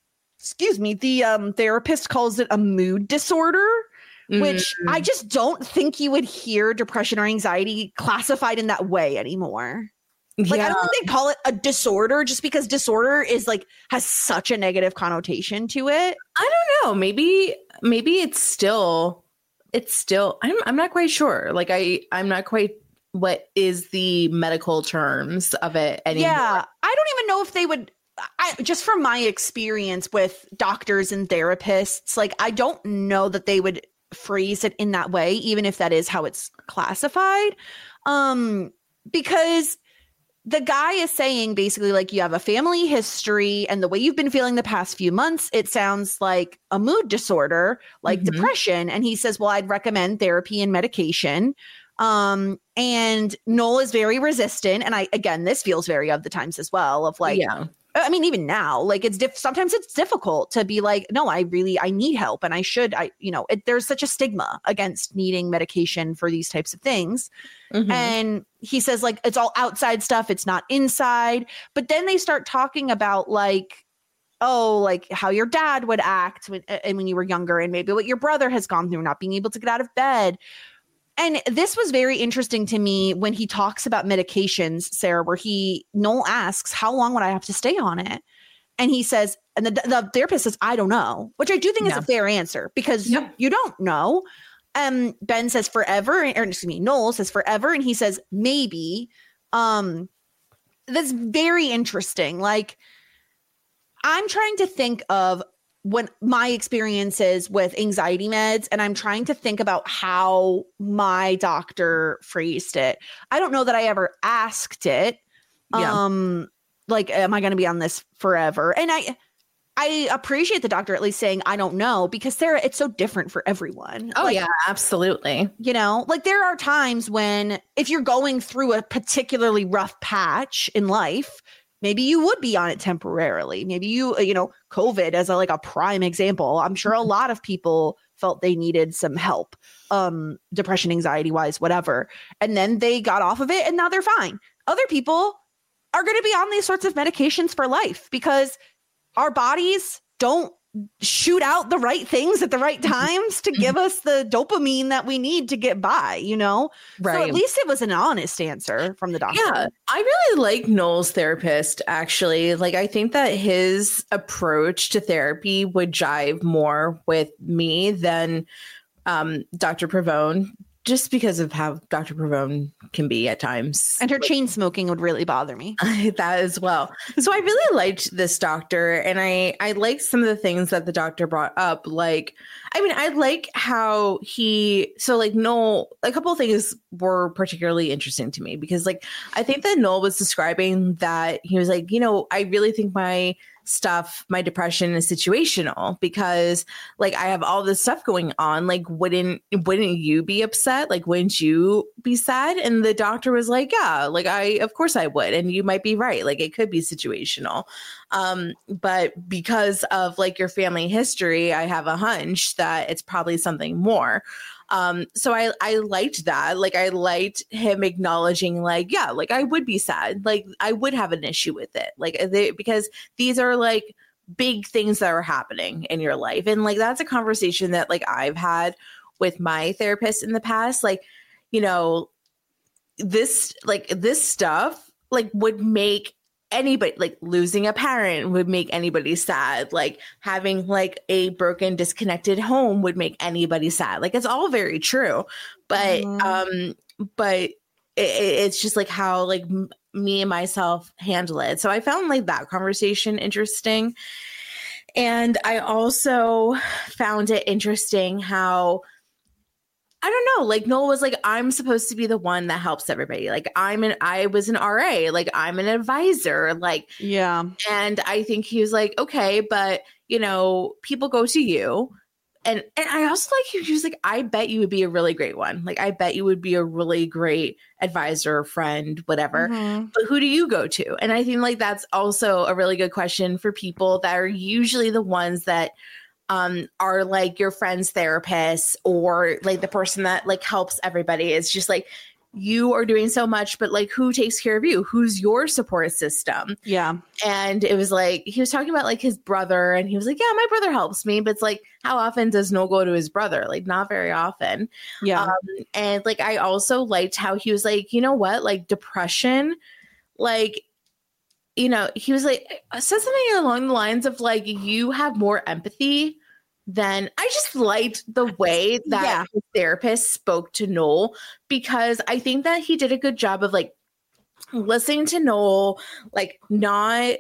therapist calls it a mood disorder, which I just don't think you would hear depression or anxiety classified in that way anymore. Like, I don't think they call it a disorder just because disorder is like has such a negative connotation to it. I don't know. Maybe it's still I'm not quite sure. Like I'm not quite what is the medical terms of it anymore. Yeah. I don't even know if they would just from my experience with doctors and therapists, like I don't know that they would phrase it in that way, even if that is how it's classified. Because the guy is saying basically like you have a family history and the way you've been feeling the past few months, it sounds like a mood disorder, like depression. And he says, well, I'd recommend therapy and medication. And Noel is very resistant. And again, this feels very of the times as well of like, I mean, even now, like sometimes it's difficult to be like, no, I need help. And there's such a stigma against needing medication for these types of things. And he says like, it's all outside stuff. It's not inside. But then they start talking about like, oh, like how your dad would act when you were younger and maybe what your brother has gone through, not being able to get out of bed. And this was very interesting to me when he talks about medications, Sarah, where Noel asks, how long would I have to stay on it? And he says, and the therapist says, I don't know, which I do think is a fair answer because you don't know. Ben says forever, Noel says forever. And he says, maybe. That's very interesting. Like, I'm trying to think of when my experiences with anxiety meds, and I'm trying to think about how my doctor phrased it. I don't know that I ever asked it. Like, am I going to be on this forever? And I appreciate the doctor at least saying, I don't know, because Sarah, it's so different for everyone. Oh, like, yeah, absolutely. You know, like there are times when if you're going through a particularly rough patch in life, maybe you would be on it temporarily. Maybe COVID as a prime example. I'm sure a lot of people felt they needed some help, depression, anxiety wise, whatever. And then they got off of it and now they're fine. Other people are going to be on these sorts of medications for life because our bodies don't shoot out the right things at the right times to give us the dopamine that we need to get by, you know? Right. So at least it was an honest answer from the doctor. Yeah, I really like Noel's therapist, actually. Like, I think that his approach to therapy would jive more with me than Dr. Pavone, just because of how Dr. Pavone can be at times. And her chain smoking would really bother me. That as well. So I really liked this doctor, and I liked some of the things that the doctor brought up. Like, I mean, I like how Noel, a couple of things were particularly interesting to me, because like, I think that Noel was describing that he was like, you know, I really think my depression is situational, because like, I have all this stuff going on. Like, wouldn't you be upset? Like, wouldn't you be sad? And the doctor was like, yeah, like of course I would. And you might be right. Like, it could be situational. But because of like your family history, I have a hunch that it's probably something more. So I liked that. Like, I liked him acknowledging like, yeah, like I would be sad. Like, I would have an issue with it. Like, because these are like big things that are happening in your life. And like, that's a conversation that like I've had with my therapist in the past. Like, you know, this stuff like would make anybody, like losing a parent would make anybody sad. Like having like a broken, disconnected home would make anybody sad. Like, it's all very true, but it's just like how like me and myself handle it. So I found like that conversation interesting. And I also found it interesting how, I don't know, like Noel was like, I'm supposed to be the one that helps everybody. Like, I was an RA, like I'm an advisor, like, yeah. And I think he was like, okay, but you know, people go to you. And I also like, he was like, I bet you would be a really great one. Like, I bet you would be a really great advisor, friend, whatever. Mm-hmm. But who do you go to? And I think like, that's also a really good question for people that are usually the ones that are like your friend's therapist, or like the person that like helps everybody. It's just like, you are doing so much, but like, who takes care of you? Who's your support system? Yeah. And it was like, he was talking about like his brother, and he was like, yeah, my brother helps me. But it's like, how often does Noel go to his brother? Like, not very often. Yeah. And like, I also liked how he was like, you know what, like depression, like, you know, he was like, said something along the lines of like, you have more empathy than, I just liked the way that his therapist spoke to Noel, because I think that he did a good job of like listening to Noel, like not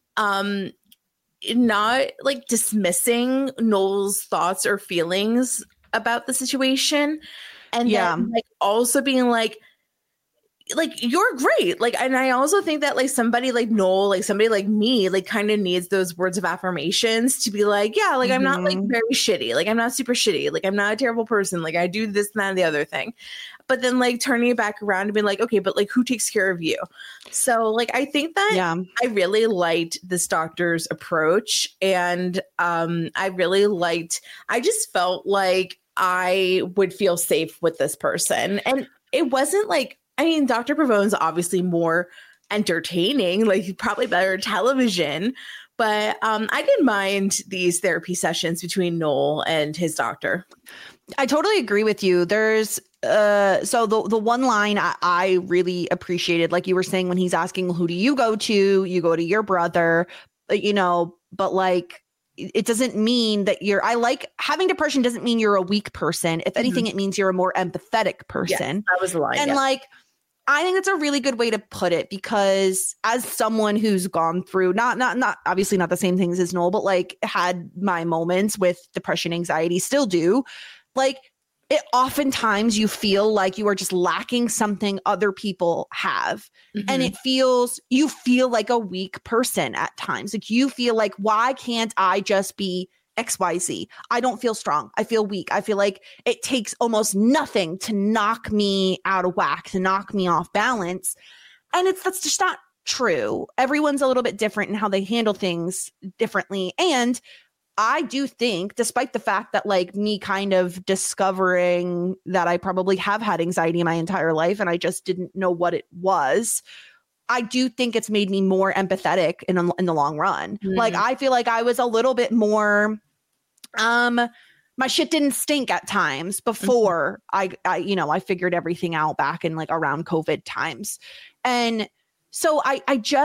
like dismissing Noel's thoughts or feelings about the situation. And then like also being like, you're great. Like, and I also think that like somebody like Noel, like somebody like me, like kind of needs those words of affirmations to be like, yeah, like I'm not like very shitty. Like I'm not super shitty. Like I'm not a terrible person. Like I do this and that and the other thing. But then like turning it back around and being like, okay, but like who takes care of you? So like, I think that I really liked this doctor's approach. And I just felt like I would feel safe with this person. And it wasn't like, I mean, Dr. Pavone's obviously more entertaining, like probably better television, but I didn't mind these therapy sessions between Noel and his doctor. I totally agree with you. There's so the one line I really appreciated, like you were saying, when he's asking, who do you go to? You go to your brother, you know, but like, it doesn't mean that I like having depression doesn't mean you're a weak person. If anything, it means you're a more empathetic person. Yes, that was the line. And like, I think it's a really good way to put it, because as someone who's gone through not obviously not the same things as Noel, but like had my moments with depression, anxiety, still do, like it oftentimes you feel like you are just lacking something other people have. And you feel like a weak person at times. Like you feel like, why can't I just be XYZ? I don't feel strong. I feel weak. I feel like it takes almost nothing to knock me out of whack, to knock me off balance. And that's just not true. Everyone's a little bit different in how they handle things differently. And I do think, despite the fact that like me kind of discovering that I probably have had anxiety my entire life and I just didn't know what it was, I do think it's made me more empathetic in the long run. Like, I feel like I was a little bit more, my shit didn't stink at times before I figured everything out back in like around COVID times. And so I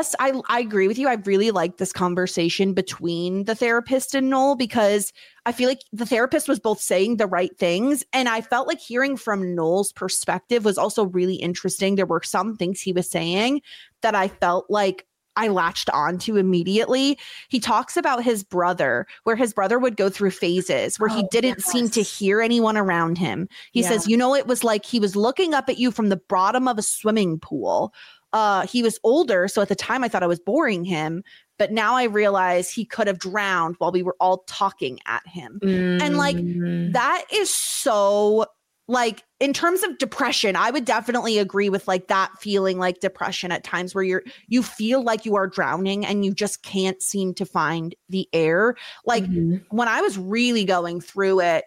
agree with you. I really like this conversation between the therapist and Noel, because I feel like the therapist was both saying the right things. And I felt like hearing from Noel's perspective was also really interesting. There were some things he was saying that I felt like I latched onto immediately. He talks about his brother, where his brother would go through phases where he didn't seem to hear anyone around him. He says, it was like he was looking up at you from the bottom of a swimming pool. He was older, so at the time I thought I was boring him, but now I realize he could have drowned while we were all talking at him. And like, that is so, like, in terms of depression, I would definitely agree with like that feeling like depression at times where you feel like you are drowning and you just can't seem to find the air. Like when I was really going through it,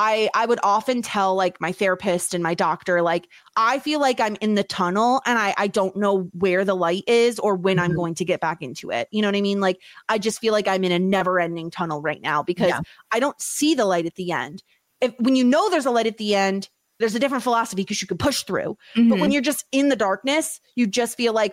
I would often tell like my therapist and my doctor, like, I feel like I'm in the tunnel and I don't know where the light is or when I'm going to get back into it. You know what I mean? Like, I just feel like I'm in a never ending tunnel right now because I don't see the light at the end. When you know there's a light at the end, there's a different philosophy because you can push through. But when you're just in the darkness, you just feel like,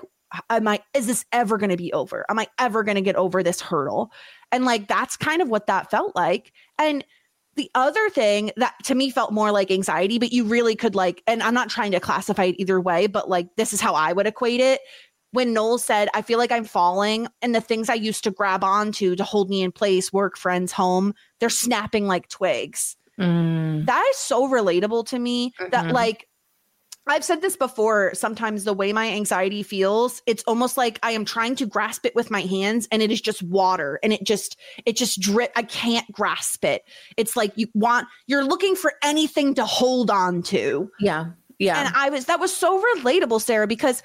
is this ever going to be over? Am I ever going to get over this hurdle? And like, that's kind of what that felt like. And the other thing that to me felt more like anxiety, but you really could like, and I'm not trying to classify it either way, but like, this is how I would equate it. When Noel said, I feel like I'm falling and the things I used to grab onto to hold me in place, work, friends, home, they're snapping like twigs. That is so relatable to me that like, I've said this before, sometimes the way my anxiety feels, it's almost like I am trying to grasp it with my hands and it is just water and it just drip. I can't grasp it. It's like you're looking for anything to hold on to. Yeah. Yeah. And that was so relatable, Sarah, because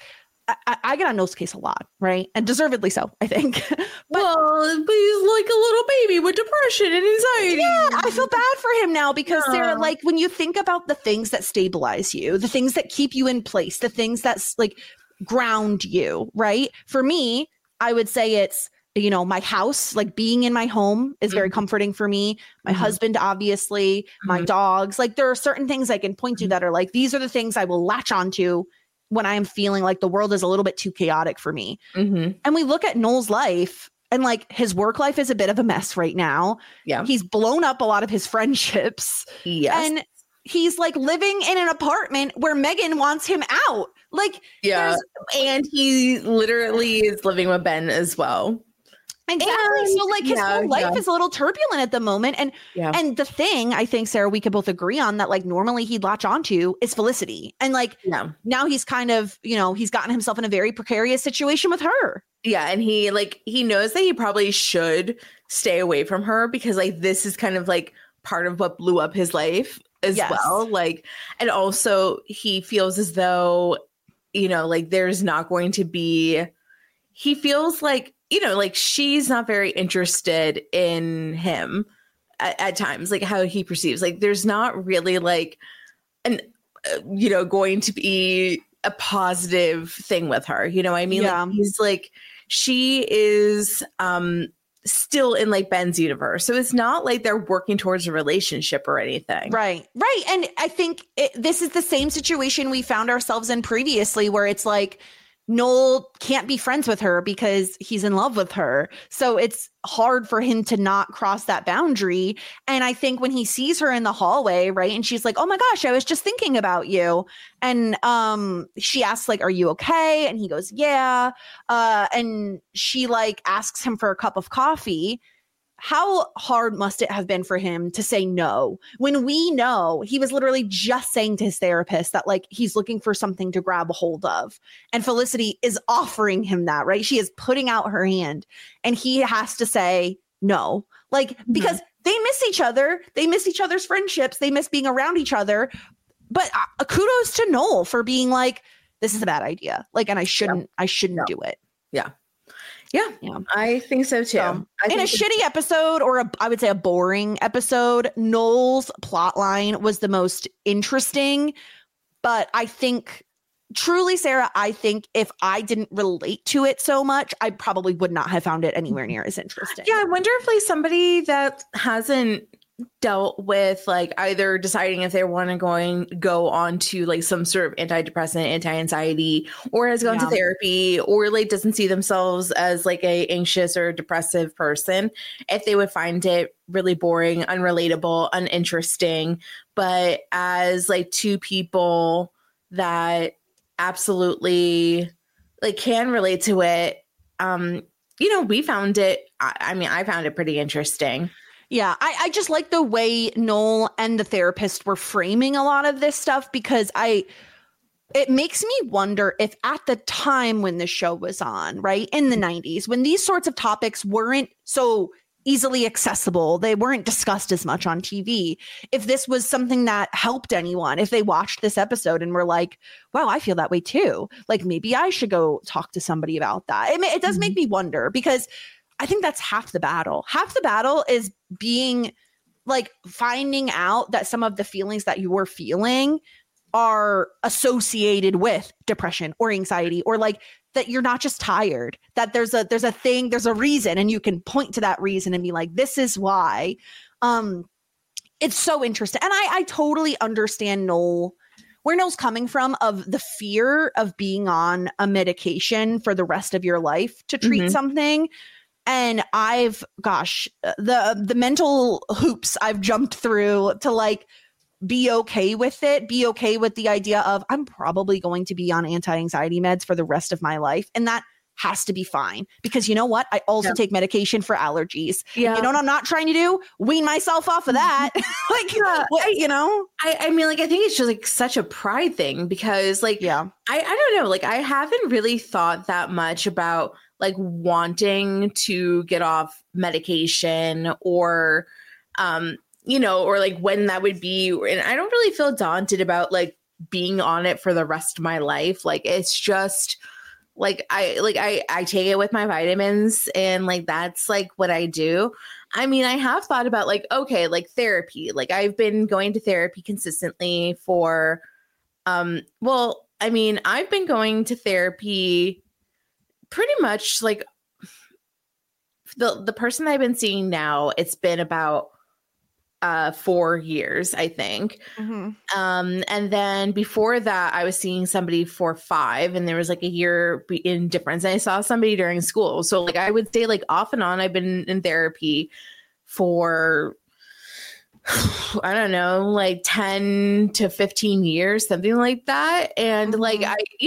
I get on Noel's case a lot, right? And deservedly so, I think. But he's like a little baby with depression and anxiety. Yeah, I feel bad for him now because Sarah, like when you think about the things that stabilize you, the things that keep you in place, the things that like ground you, right? For me, I would say it's, my house, like being in my home is very comforting for me. My husband, obviously, my dogs, like there are certain things I can point to that are like, these are the things I will latch onto when I am feeling like the world is a little bit too chaotic for me. And we look at Noel's life and like his work life is a bit of a mess right now. Yeah. He's blown up a lot of his friendships. Yes. And he's like living in an apartment where Megan wants him out. Like, and he literally is living with Ben as well. Exactly. So like his whole life is a little turbulent at the moment. And the thing I think, Sarah, we could both agree on that like normally he'd latch onto is Felicity. And like now he's kind of, he's gotten himself in a very precarious situation with her. Yeah. And he knows that he probably should stay away from her because like this is kind of like part of what blew up his life as well. Like, and also he feels as though, like there's not going to be, he feels like, like she's not very interested in him at times, like how he perceives, like there's not really like going to be a positive thing with her. You know what I mean? Yeah. Like, he's like, she is still in like Ben's universe. So it's not like they're working towards a relationship or anything. Right. Right. And I think this is the same situation we found ourselves in previously where it's like, Noel can't be friends with her because he's in love with her. So it's hard for him to not cross that boundary. And I think when he sees her in the hallway, right, and she's like, oh my gosh, I was just thinking about you. And she asks like, are you okay? And he goes, yeah. And she like asks him for a cup of coffee. How hard must it have been for him to say no when we know he was literally just saying to his therapist that like he's looking for something to grab a hold of, and Felicity is offering him that, right? She is putting out her hand and he has to say no, like because they miss each other. They miss each other's friendships. They miss being around each other. But kudos to Noel for being like, this is a bad idea. Like, and I shouldn't do it. Yeah. Yeah, I think so too. In a shitty episode, or I would say a boring episode, Noel's plot line was the most interesting. But I think truly, Sarah, I think if I didn't relate to it so much, I probably would not have found it anywhere near as interesting. Yeah, I wonder if like somebody that hasn't dealt with like either deciding if they want to go on to like some sort of antidepressant, anti-anxiety, or has gone to therapy, or like doesn't see themselves as like a anxious or depressive person, if they would find it really boring, unrelatable, uninteresting. But as like two people that absolutely like can relate to it, we found it. I found it pretty interesting. Yeah, I just like the way Noel and the therapist were framing a lot of this stuff, because it makes me wonder if at the time when the show was on, right, in the 90s, when these sorts of topics weren't so easily accessible, they weren't discussed as much on TV, if this was something that helped anyone, if they watched this episode and were like, wow, I feel that way too. Like maybe I should go talk to somebody about that. It does make me wonder, because I think that's half the battle. Half the battle is being like finding out that some of the feelings that you were feeling are associated with depression or anxiety, or like that you're not just tired, that there's a reason, and you can point to that reason and be like, this is why. It's so interesting. And I totally understand where Noel's coming from, of the fear of being on a medication for the rest of your life to treat something. And the mental hoops I've jumped through to like be okay with it, be okay with the idea of I'm probably going to be on anti-anxiety meds for the rest of my life. And that has to be fine, because you know what? I also take medication for allergies. Yeah. You know what I'm not trying to do? Wean myself off of that. I mean, like, I think it's just like such a pride thing, because like, I don't know, like I haven't really thought that much about like wanting to get off medication, or, or like when that would be. And I don't really feel daunted about like being on it for the rest of my life. Like, it's just like, I take it with my vitamins, and like, that's like what I do. I mean, I have thought about like, okay, like therapy, like I've been going to therapy consistently for, I've been going to therapy pretty much like the person I've been seeing now, it's been about 4 years, I think. And then before that, I was seeing somebody for 5, and there was like a year in difference. And I saw somebody during school. So like, I would say like off and on, I've been in therapy for, I don't know, like 10 to 15 years, something like that. And like,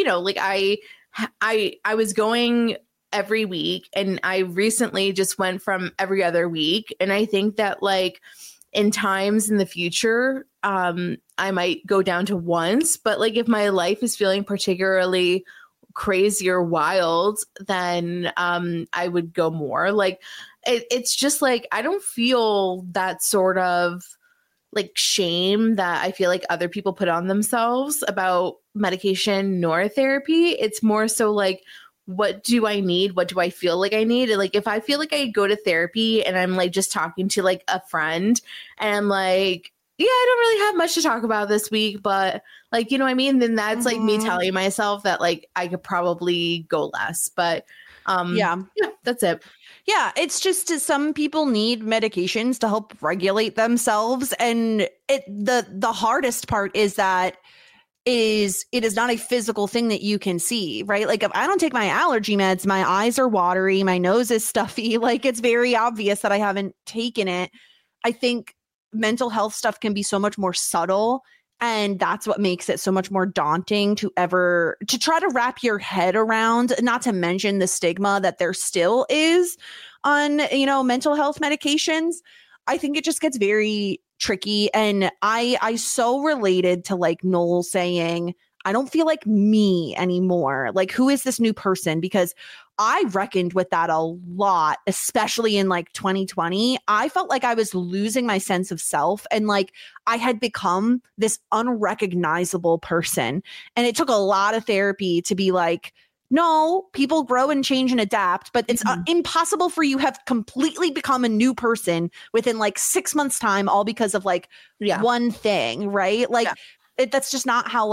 I was going every week, and I recently just went from every other week. And I think that like in times in the future, I might go down to once, but like if my life is feeling particularly crazy or wild, then I would go more. Like it's just like, I don't feel that sort of like shame that I feel like other people put on themselves about medication nor therapy. It's more so like, what do I need? What do I feel like I need? And like, if I feel like I go to therapy and I'm like just talking to like a friend, and I'm like, yeah, I don't really have much to talk about this week, but like, you know what I mean? Then that's like me telling myself that like I could probably go less, but yeah, that's it. Yeah, it's just some people need medications to help regulate themselves. And the hardest part is that it is not a physical thing that you can see, right? Like if I don't take my allergy meds, my eyes are watery, my nose is stuffy, like it's very obvious that I haven't taken it. I think mental health stuff can be so much more subtle, and that's what makes it so much more daunting to try to wrap your head around, not to mention the stigma that there still is on, mental health medications. I think it just gets very tricky. And I so related to like Noel saying, I don't feel like me anymore. Like, who is this new person? Because I reckoned with that a lot, especially in like 2020. I felt like I was losing my sense of self, and like I had become this unrecognizable person. And it took a lot of therapy to be like, no, people grow and change and adapt, but it's impossible for you have completely become a new person within like 6 months time, all because of like one thing, right? Like that's just not how life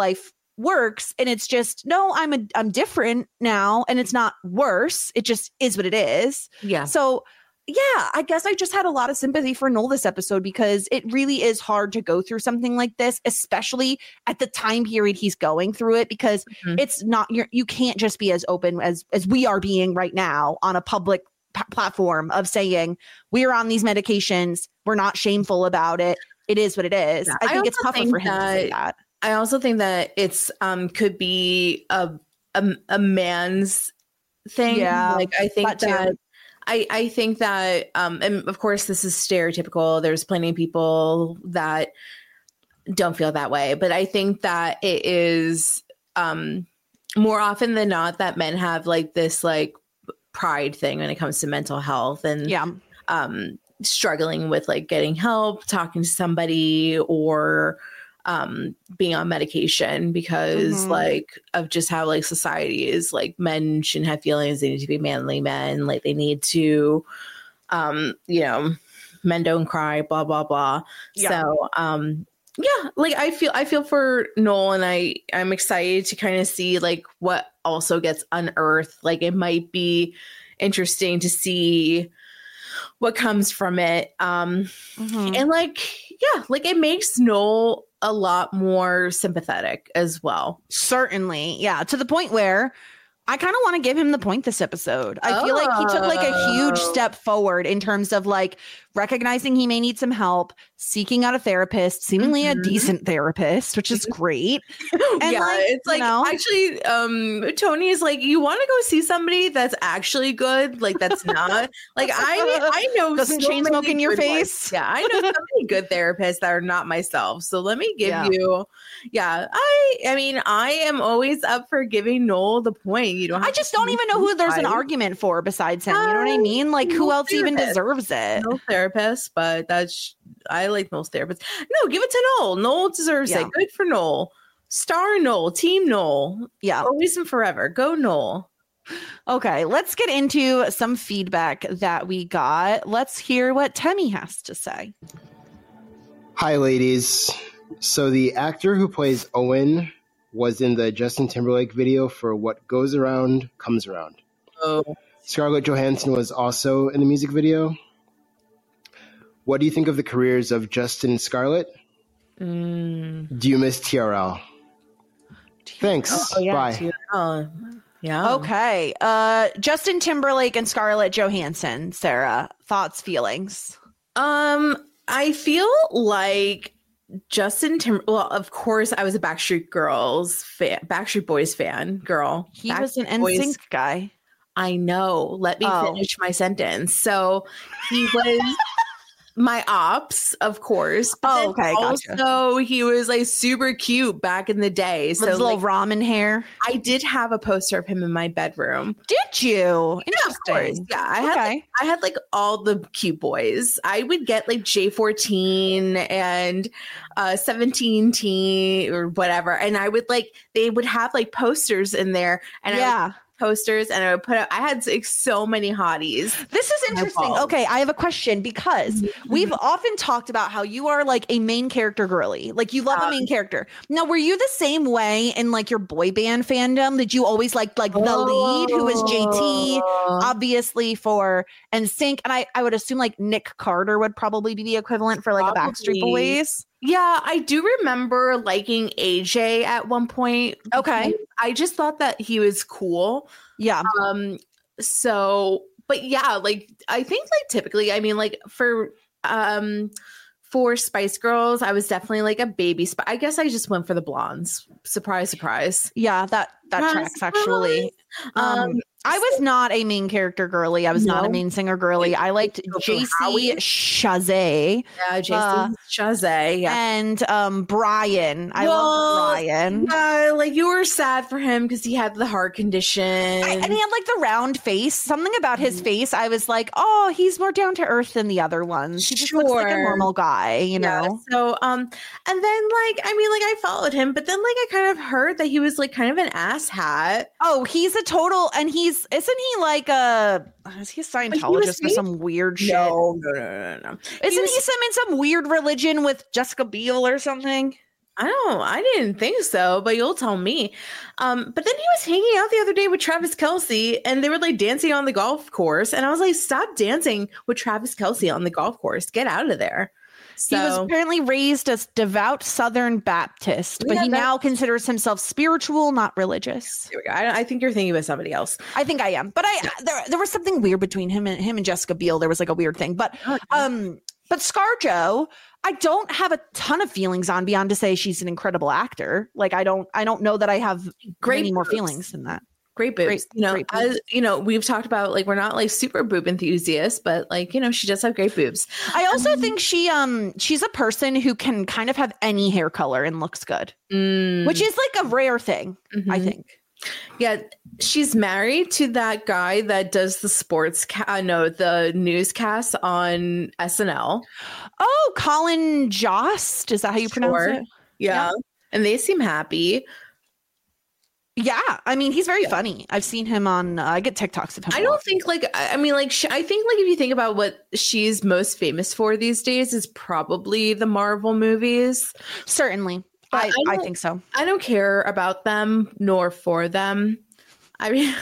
works, and it's just, no, I'm different now, and it's not worse. It just is what it is. Yeah. So yeah, I guess I just had a lot of sympathy for Noel this episode, because it really is hard to go through something like this, especially at the time period he's going through it, because it's not, you can't just be as open as we are being right now on a public platform of saying we're on these medications. We're not shameful about it. It is what it is. Yeah, I think it's tougher for him to say that. I also think that it's could be a man's thing. Yeah, like I think that. Too. I think that, and of course this is stereotypical. There's plenty of people that don't feel that way, but I think that it is more often than not that men have like this like pride thing when it comes to mental health and struggling with like getting help, talking to somebody, or being on medication because like of just how like society is, like men shouldn't have feelings, they need to be manly men, like they need to men don't cry, blah blah blah. So like I feel for Noel, and I'm excited to kind of see like what also gets unearthed. Like it might be interesting to see what comes from it. And like it makes Noel a lot more sympathetic as well. Certainly. Yeah. To the point where I kind of want to give him the point this episode. I feel like he took like a huge step forward in terms of like recognizing he may need some help, seeking out a therapist, seemingly a decent therapist, which is great. And it's like actually Tony is like, you want to go see somebody that's actually good, like that's not like I know doesn't chain smoke in your face. Yeah, I know so many good therapists that are not myself. So let me give you I mean I am always up for giving Noel the point. You don't. I just don't even know who there's an argument for besides him. You know what I mean? Like who else even deserves it? No therapist, but I like Noel's therapist. No, give it to Noel. Noel deserves it. Good for Noel. Star Noel. Team Noel. Yeah. Always and forever. Go Noel. Okay, let's get into some feedback that we got. Let's hear what Temmie has to say. Hi, ladies. So the actor who plays Owen was in the Justin Timberlake video for What Goes Around Comes Around. Oh. Scarlett Johansson was also in the music video. What do you think of the careers of Justin and Scarlett? Do you miss TRL? Thanks. Bye. TRL. Yeah. Okay. Justin Timberlake and Scarlett Johansson. Sarah, thoughts, feelings? I feel like Justin well, of course, I was a Backstreet Boys fan, girl. He was an NSYNC guy. I know. Let me finish my sentence. So he was my ops, of course. But okay, gotcha. Also, he was like super cute back in the day. So with his little ramen hair. I did have a poster of him in my bedroom. Did you? Interesting. Yeah, I had like all the cute boys. I would get like J14 and 17 teen or whatever, and I would like they would have like posters in there, and posters, and I would put up, I had like so many hotties. This is interesting. Okay, I have a question, because we've often talked about how you are like a main character girly. Like you love a main character. Now, were you the same way in like your boy band fandom? Did you always like the lead, who was JT, obviously for NSYNC? And I would assume like Nick Carter would probably be the equivalent for like a Backstreet Boys. Yeah, I do remember liking AJ at one point. Okay. I just thought that he was cool. Yeah. So, but yeah, like I think like typically, I mean, like for Spice Girls, I was definitely like a baby Spice. I guess I just went for the blondes. Surprise, surprise. Yeah, that tracks actually. I was not a main character girly. I was not a main singer girly. I liked JC Chasez. Yeah, JC Chasez. Yeah. And Brian. I love Brian. Like you were sad for him because he had the heart condition. And he had like the round face. Something about his face. I was like, oh, he's more down to earth than the other ones. He just looks like a normal guy, you know? So, and then like, I mean, like I followed him, but then like I kind of heard that he was like kind of an asshat. Oh, he's a total, and isn't he like is he a Scientologist or some weird shit? No. Isn't he in some weird religion with Jessica Biel or something? I didn't think so, but you'll tell me. But then he was hanging out the other day with Travis Kelce and they were like dancing on the golf course. And I was like, stop dancing with Travis Kelce on the golf course. Get out of there. So, he was apparently raised as devout Southern Baptist, but he now considers himself spiritual, not religious. Here we go. I think you're thinking about somebody else. I think I am, but there was something weird between him and Jessica Biel. There was like a weird thing, but ScarJo, I don't have a ton of feelings on beyond to say she's an incredible actor. Like I don't know that I have many more feelings than that. Great boobs. Great boobs. We've talked about like we're not like super boob enthusiasts, but like, she does have great boobs. I also think she's a person who can kind of have any hair color and looks good, which is like a rare thing, I think. Yeah, she's married to that guy that does the the newscast on SNL. Oh, Colin Jost. Is that how you pronounce it? Yeah. And they seem happy. Yeah, I mean, he's very funny. I've seen him on. I get TikToks of him. I don't think like. I mean, like. I think like if you think about what she's most famous for these days is probably the Marvel movies. Certainly, I think so. I don't care about them nor for them. I mean,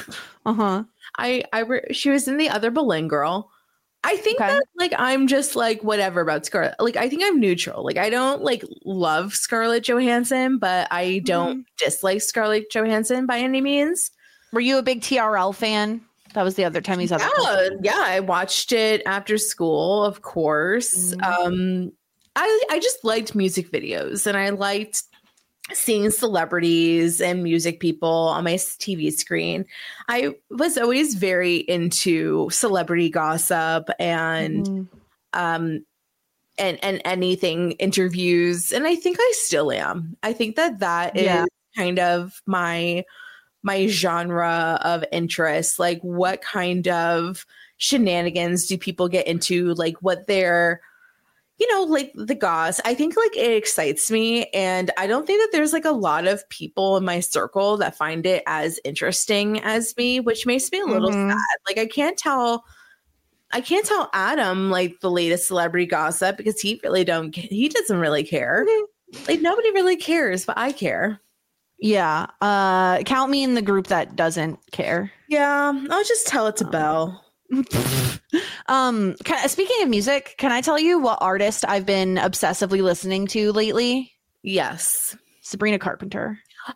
she was in the other Boleyn Girl. I think that like I'm just like whatever about Scarlett. Like I think I'm neutral. Like I don't like love Scarlett Johansson, but I don't dislike Scarlett Johansson by any means. Were you a big TRL fan? That was the other time he's on. Yeah, I watched it after school, of course. I just liked music videos and I liked seeing celebrities and music people on my TV screen. I was always very into celebrity gossip and anything interviews, and I think I still am. I think that is kind of my genre of interest. Like what kind of shenanigans do people get into, like what they're like the goss. I think like it excites me, and I don't think that there's like a lot of people in my circle that find it as interesting as me, which makes me a little sad. Like I can't tell Adam like the latest celebrity gossip because he doesn't really care. Like nobody really cares, but I care. Yeah. Count me in the group that doesn't care. Yeah, I'll just tell it to Belle. Speaking of music, can I tell you what artist I've been obsessively listening to lately? Yes. Sabrina Carpenter.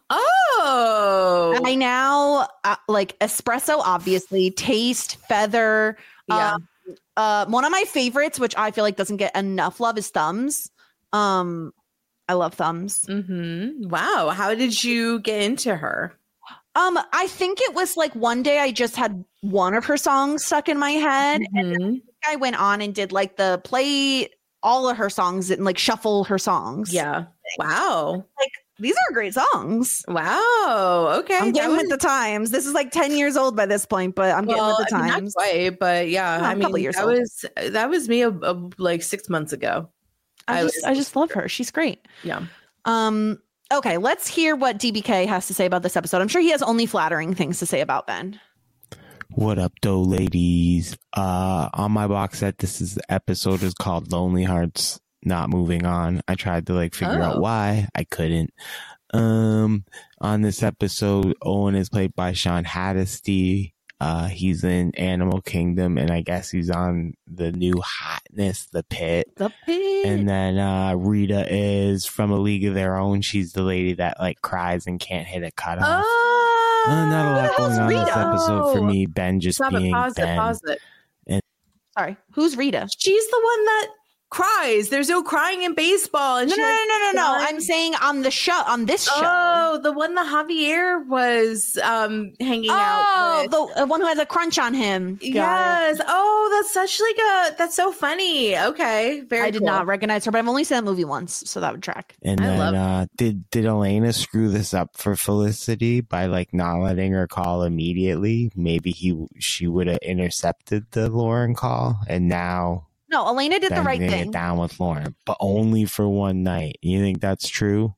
Oh, I now like Espresso, obviously, Taste, Feather. Yeah. One of my favorites, which I feel like doesn't get enough love, is Thumbs. I love Thumbs. Wow. How did you get into her? I think it was like one day I just had one of her songs stuck in my head, and then I went on and did like the play all of her songs and like shuffle her songs. Yeah. Wow. Like these are great songs. Wow. Okay. I'm getting with the times. This is like 10 years old by this point, but I'm getting with the times. Not quite, but yeah, I mean, that was me like 6 months ago. I just love her. She's great. Yeah. Okay, let's hear what DBK has to say about this episode. I'm sure he has only flattering things to say about Ben. What up, though, ladies? On my box set, the episode is called Lonely Hearts Not Moving On. I tried to figure out why. I couldn't. On this episode, Owen is played by Sean Hannity. He's in Animal Kingdom, and I guess he's on the new hotness, The Pit. The Pit. And then Rita is from A League of Their Own. She's the lady that cries and can't hit a cutoff. Not a lot going on this episode for me. Ben just being Ben. Pause it. Sorry, who's Rita? She's the one that cries. There's no crying in baseball. And no. I'm saying on this show. Oh, the one that Javier was hanging out with. Oh, the one who has a crunch on him. Yes. Oh, that's such that's so funny. Okay, very. I did not recognize her, but I've only seen that movie once, so that would track. And then did Elena screw this up for Felicity by not letting her call immediately? Maybe she would have intercepted the Lauren call, and now. No, Elena did the right thing. Get down with Lauren, but only for one night. You think that's true?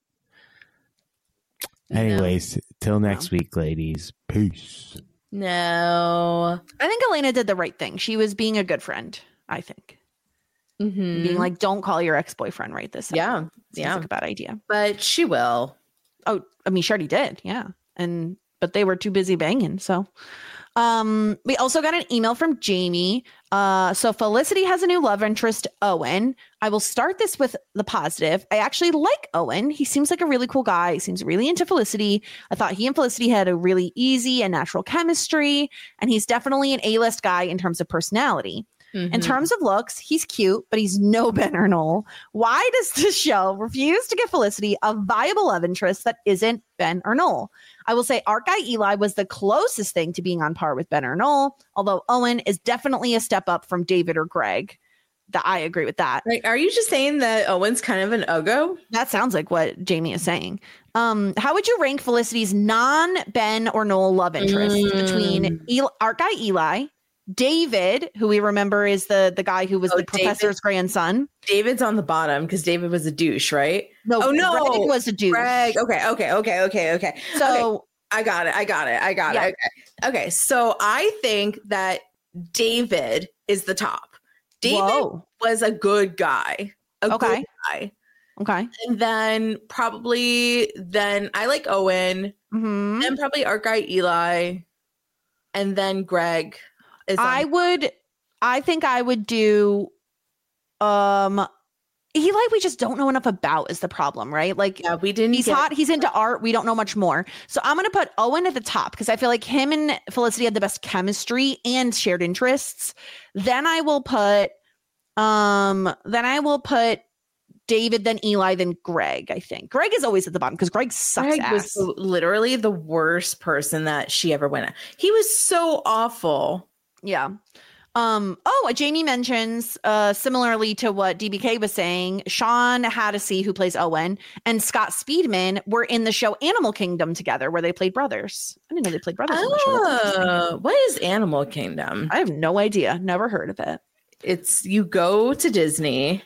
Anyways, till next week, ladies. Peace. No. I think Elena did the right thing. She was being a good friend, I think. being like, don't call your ex-boyfriend right this second. Yeah. Seems like a bad idea. But she will. Oh, I mean, she already did. Yeah. But they were too busy banging. So we also got an email from Jamie. So Felicity has a new love interest, Owen. I will start this with the positive. I actually like Owen. He seems like a really cool guy. He seems really into Felicity. I thought he and Felicity had a really easy and natural chemistry. And he's definitely an A-list guy in terms of personality. In terms of looks, he's cute, but he's no Ben or Noel. Why does this show refuse to give Felicity a viable love interest that isn't Ben or Noel? I will say Art Guy Eli was the closest thing to being on par with Ben or Noel, although Owen is definitely a step up from David or Greg. I agree with that. Like, are you just saying that Owen's kind of an Ugo? That sounds like what Jamie is saying. How would you rank Felicity's non-Ben or Noel love interest between Art Guy Eli, David, who we remember is the guy who was the professor's grandson? David's on the bottom because David was a douche, right? No, Greg was a douche. Greg. Okay. So I got it. Okay. So I think that David is the top. David was a good guy. Good guy. Okay. And then I like Owen. Then probably Art Guy Eli. And then Greg. I think I would do Eli, we just don't know enough about is the problem, right? Like, yeah, we didn't. He's hot. He's into art. We don't know much more. So I'm going to put Owen at the top because I feel like him and Felicity had the best chemistry and shared interests. Then I will put David, then Eli, then Greg. I think Greg is always at the bottom because Greg sucks ass. Was literally the worst person that she ever went at. He was so awful. Yeah. Jamie mentions, similarly to what DBK was saying, Sean Hattasey, who plays Owen, and Scott Speedman were in the show Animal Kingdom together, where they played brothers. I didn't know they played brothers in the show. What is Animal Kingdom? I have no idea. Never heard of it. It's you go to Disney,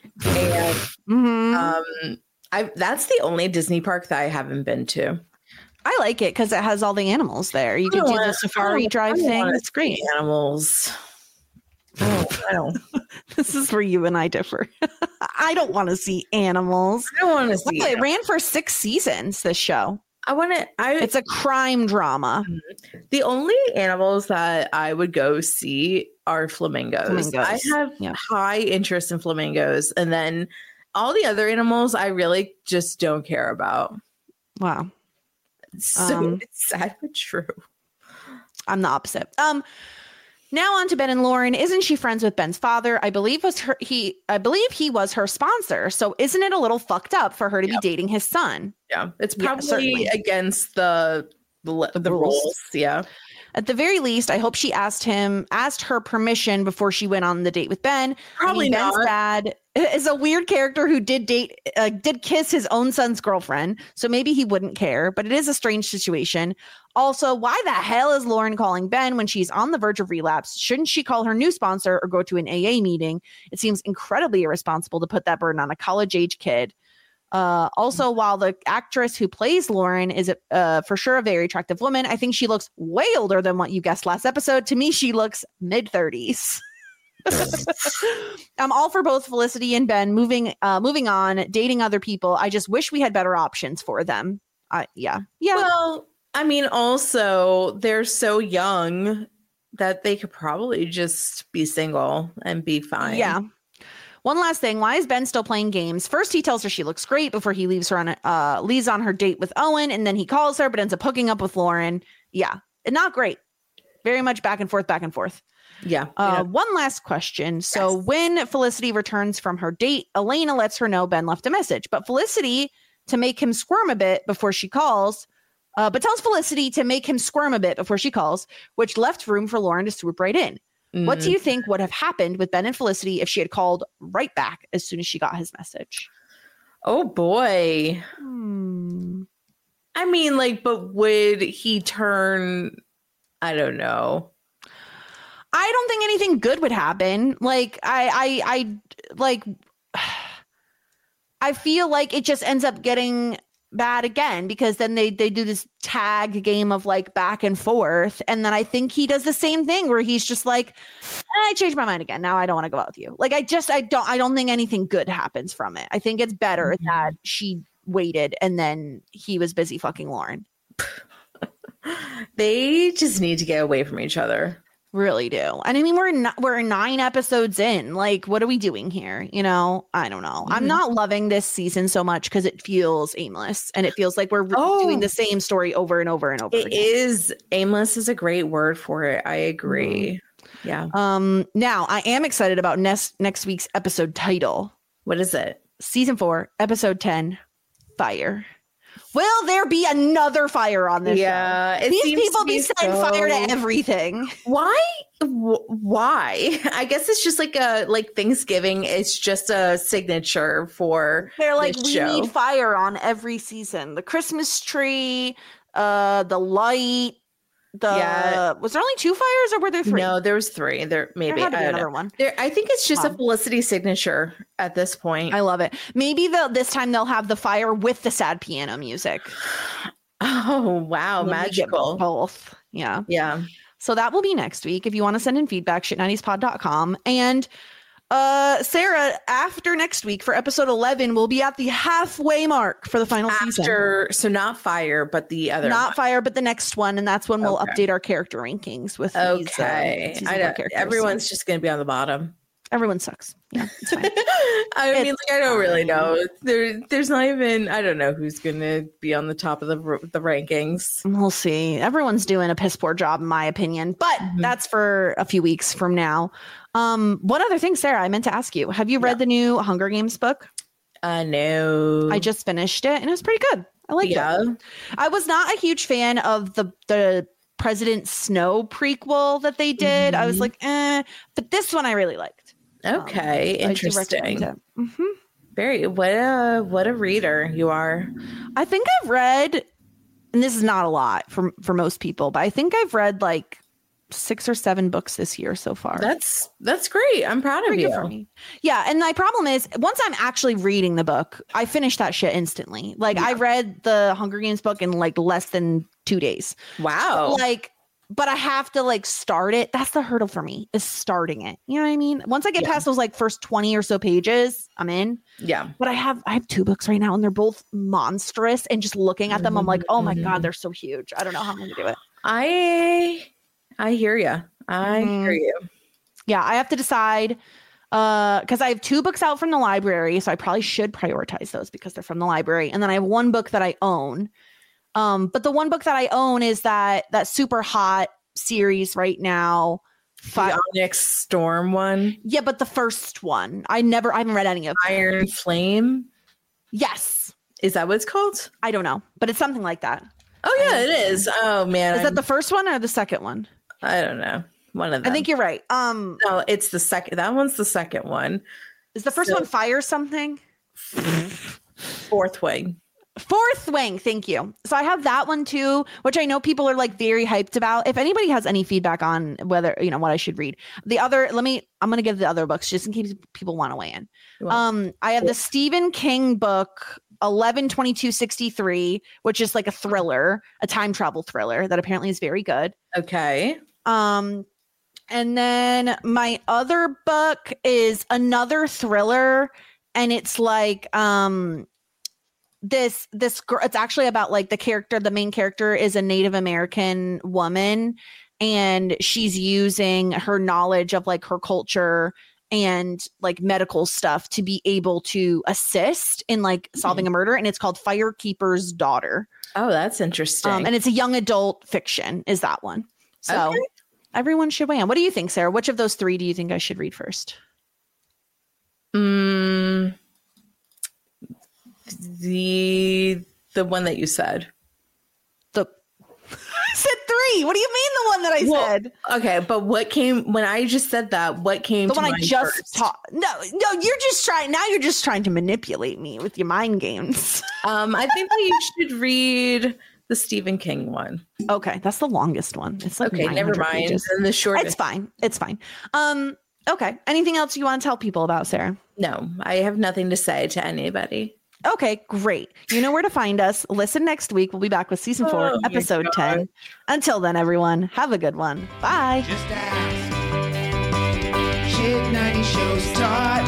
and that's the only Disney park that I haven't been to. I like it because it has all the animals there. You can do the safari drive thing. It's great. Animals. I don't. This is where you and I differ. I don't want to see animals. I don't want to see. It ran for 6 seasons. This show. It's a crime drama. The only animals that I would go see are flamingos. I have high interest in flamingos, and then all the other animals I really just don't care about. Wow. So it's sad but true. I'm the opposite. Now on to Ben and Lauren. Isn't she friends with Ben's father? I believe he was her sponsor. So isn't it a little fucked up for her to be dating his son? Yeah, it's probably against the rules. Yeah. At the very least, I hope she asked her permission before she went on the date with Ben. Probably not. Ben's dad is a weird character who did kiss his own son's girlfriend. So maybe he wouldn't care, but it is a strange situation. Also, why the hell is Lauren calling Ben when she's on the verge of relapse? Shouldn't she call her new sponsor or go to an AA meeting? It seems incredibly irresponsible to put that burden on a college-age kid. Also, while the actress who plays Lauren is for sure a very attractive woman, I think she looks way older than what you guessed last episode. To me, she looks mid-30s. I'm all for both Felicity and Ben moving on, dating other people. I just wish we had better options for them. Yeah. Well, I mean, also they're so young that they could probably just be single and be fine. Yeah. One last thing. Why is Ben still playing games? First, he tells her she looks great before he leaves on her date with Owen, and then he calls her, but ends up hooking up with Lauren. Yeah, not great. Very much back and forth. Yeah. One last question. So when Felicity returns from her date, Elena lets her know Ben left a message, but Felicity to make him squirm a bit before she calls. But tells Felicity to make him squirm a bit before she calls, which left room for Lauren to swoop right in. What do you think would have happened with Ben and Felicity if she had called right back as soon as she got his message? Oh, boy. I mean, but would he turn? I don't know. I don't think anything good would happen. I feel like it just ends up getting bad again, because then they do this tag game of like back and forth, and then I think he does the same thing where he's just like, I changed my mind again, now I don't want to go out with you. Like I don't think anything good happens from it. I think it's better that she waited and then he was busy fucking Lauren. They just need to get away from each other. Really do. And I mean, we're 9 episodes in. Like, what are we doing here? You know, I don't know. I'm not loving this season so much because it feels aimless and it feels like we're doing the same story over and over and over again. It is aimless is a great word for it. I agree. Yeah. Now I am excited about next week's episode title. What is it? Season 4, episode 10, Fire. Will there be another fire on this show? These people be setting fire to everything. Why? I guess it's just like Thanksgiving. It's just a signature for they're like, this we show. need fire on every season. The Christmas tree, the light. Was there only 2 fires or were there 3? No, there was 3. There maybe had to be another one. I think it's just a Felicity signature at this point. I love it. Maybe this time they'll have the fire with the sad piano music. Oh wow, magical. Both. Yeah. Yeah. So that will be next week. If you want to send in feedback, shit90spod.com. And Sarah, after next week for episode 11, we'll be at the halfway mark for the final season. So not Fire, but the other Not one. Fire, but the next one. And that's when we'll update our character rankings with these. I know. Everyone's just going to be on the bottom. Everyone sucks. Yeah, it's fine. I don't really know. There's not even, I don't know who's going to be on the top of the rankings. We'll see. Everyone's doing a piss poor job, in my opinion, but that's for a few weeks from now. One other thing, Sarah, I meant to ask you, have you read the new Hunger Games book? No. I just finished it and it was pretty good. I liked it. I was not a huge fan of the President Snow prequel that they did. I was like, but this one I really liked. Okay, interesting. Very what a reader you are. I think I've read, and this is not a lot for most people, but I think I've read like 6 or 7 books this year so far. That's great. I'm proud of you. For me. Yeah, and my problem is once I'm actually reading the book, I finish that shit instantly. Like I read the Hunger Games book in like less than 2 days. Wow. But I have to like start it. That's the hurdle for me, is starting it. You know what I mean? Once I get past those like first 20 or so pages, I'm in. Yeah. But I have 2 books right now and they're both monstrous. And just looking at them, I'm like, oh my God, they're so huge. I don't know how I'm going to do it. I hear you. I hear you. Yeah. I have to decide because I have 2 books out from the library. So I probably should prioritize those because they're from the library. And then I have 1 book that I own. But the 1 book that I own is that super hot series right now. The Onyx Storm one? Yeah, but the first one. I haven't read any of them. Iron Flame? Yes. Is that what it's called? I don't know, but it's something like that. Oh, yeah, it is. Oh, man. Is that the first one or the second one? I don't know. One of them. I think you're right. No, it's the second. That one's the second one. Is the first one Fire something? Fourth Wing. Fourth Wing, thank you. So I have that one too, which I know people are like very hyped about. If anybody has any feedback on whether, what I should read. I'm going to give the other books just in case people want to weigh in. I have the Stephen King book 11/22/63, which is like a thriller, a time travel thriller that apparently is very good. Okay. And then my other book is another thriller, and it's like this girl, it's actually about like the main character is a Native American woman, and she's using her knowledge of like her culture and like medical stuff to be able to assist in like solving a murder, and it's called Firekeeper's Daughter. Oh, that's interesting. And it's a young adult fiction is that one. So everyone should weigh in. What do you think, Sarah? Which of those 3 do you think I should read first? The one that you said. I said 3. What do you mean the one that I said? Okay, but what came when I just said that? What came? The to one I just first? taught. No, you're just trying. Now you're just trying to manipulate me with your mind games. I think that you should read the Stephen King one. Okay, that's the longest one. It's like okay, never mind. Pages. And the shortest. It's fine. Okay. Anything else you want to tell people about, Sarah? No, I have nothing to say to anybody. Okay, great. You know where to find us. Listen next week. We'll be back with season 4, episode 10. Until then, everyone, have a good one. Bye. Just ask. Shit 90 shows taught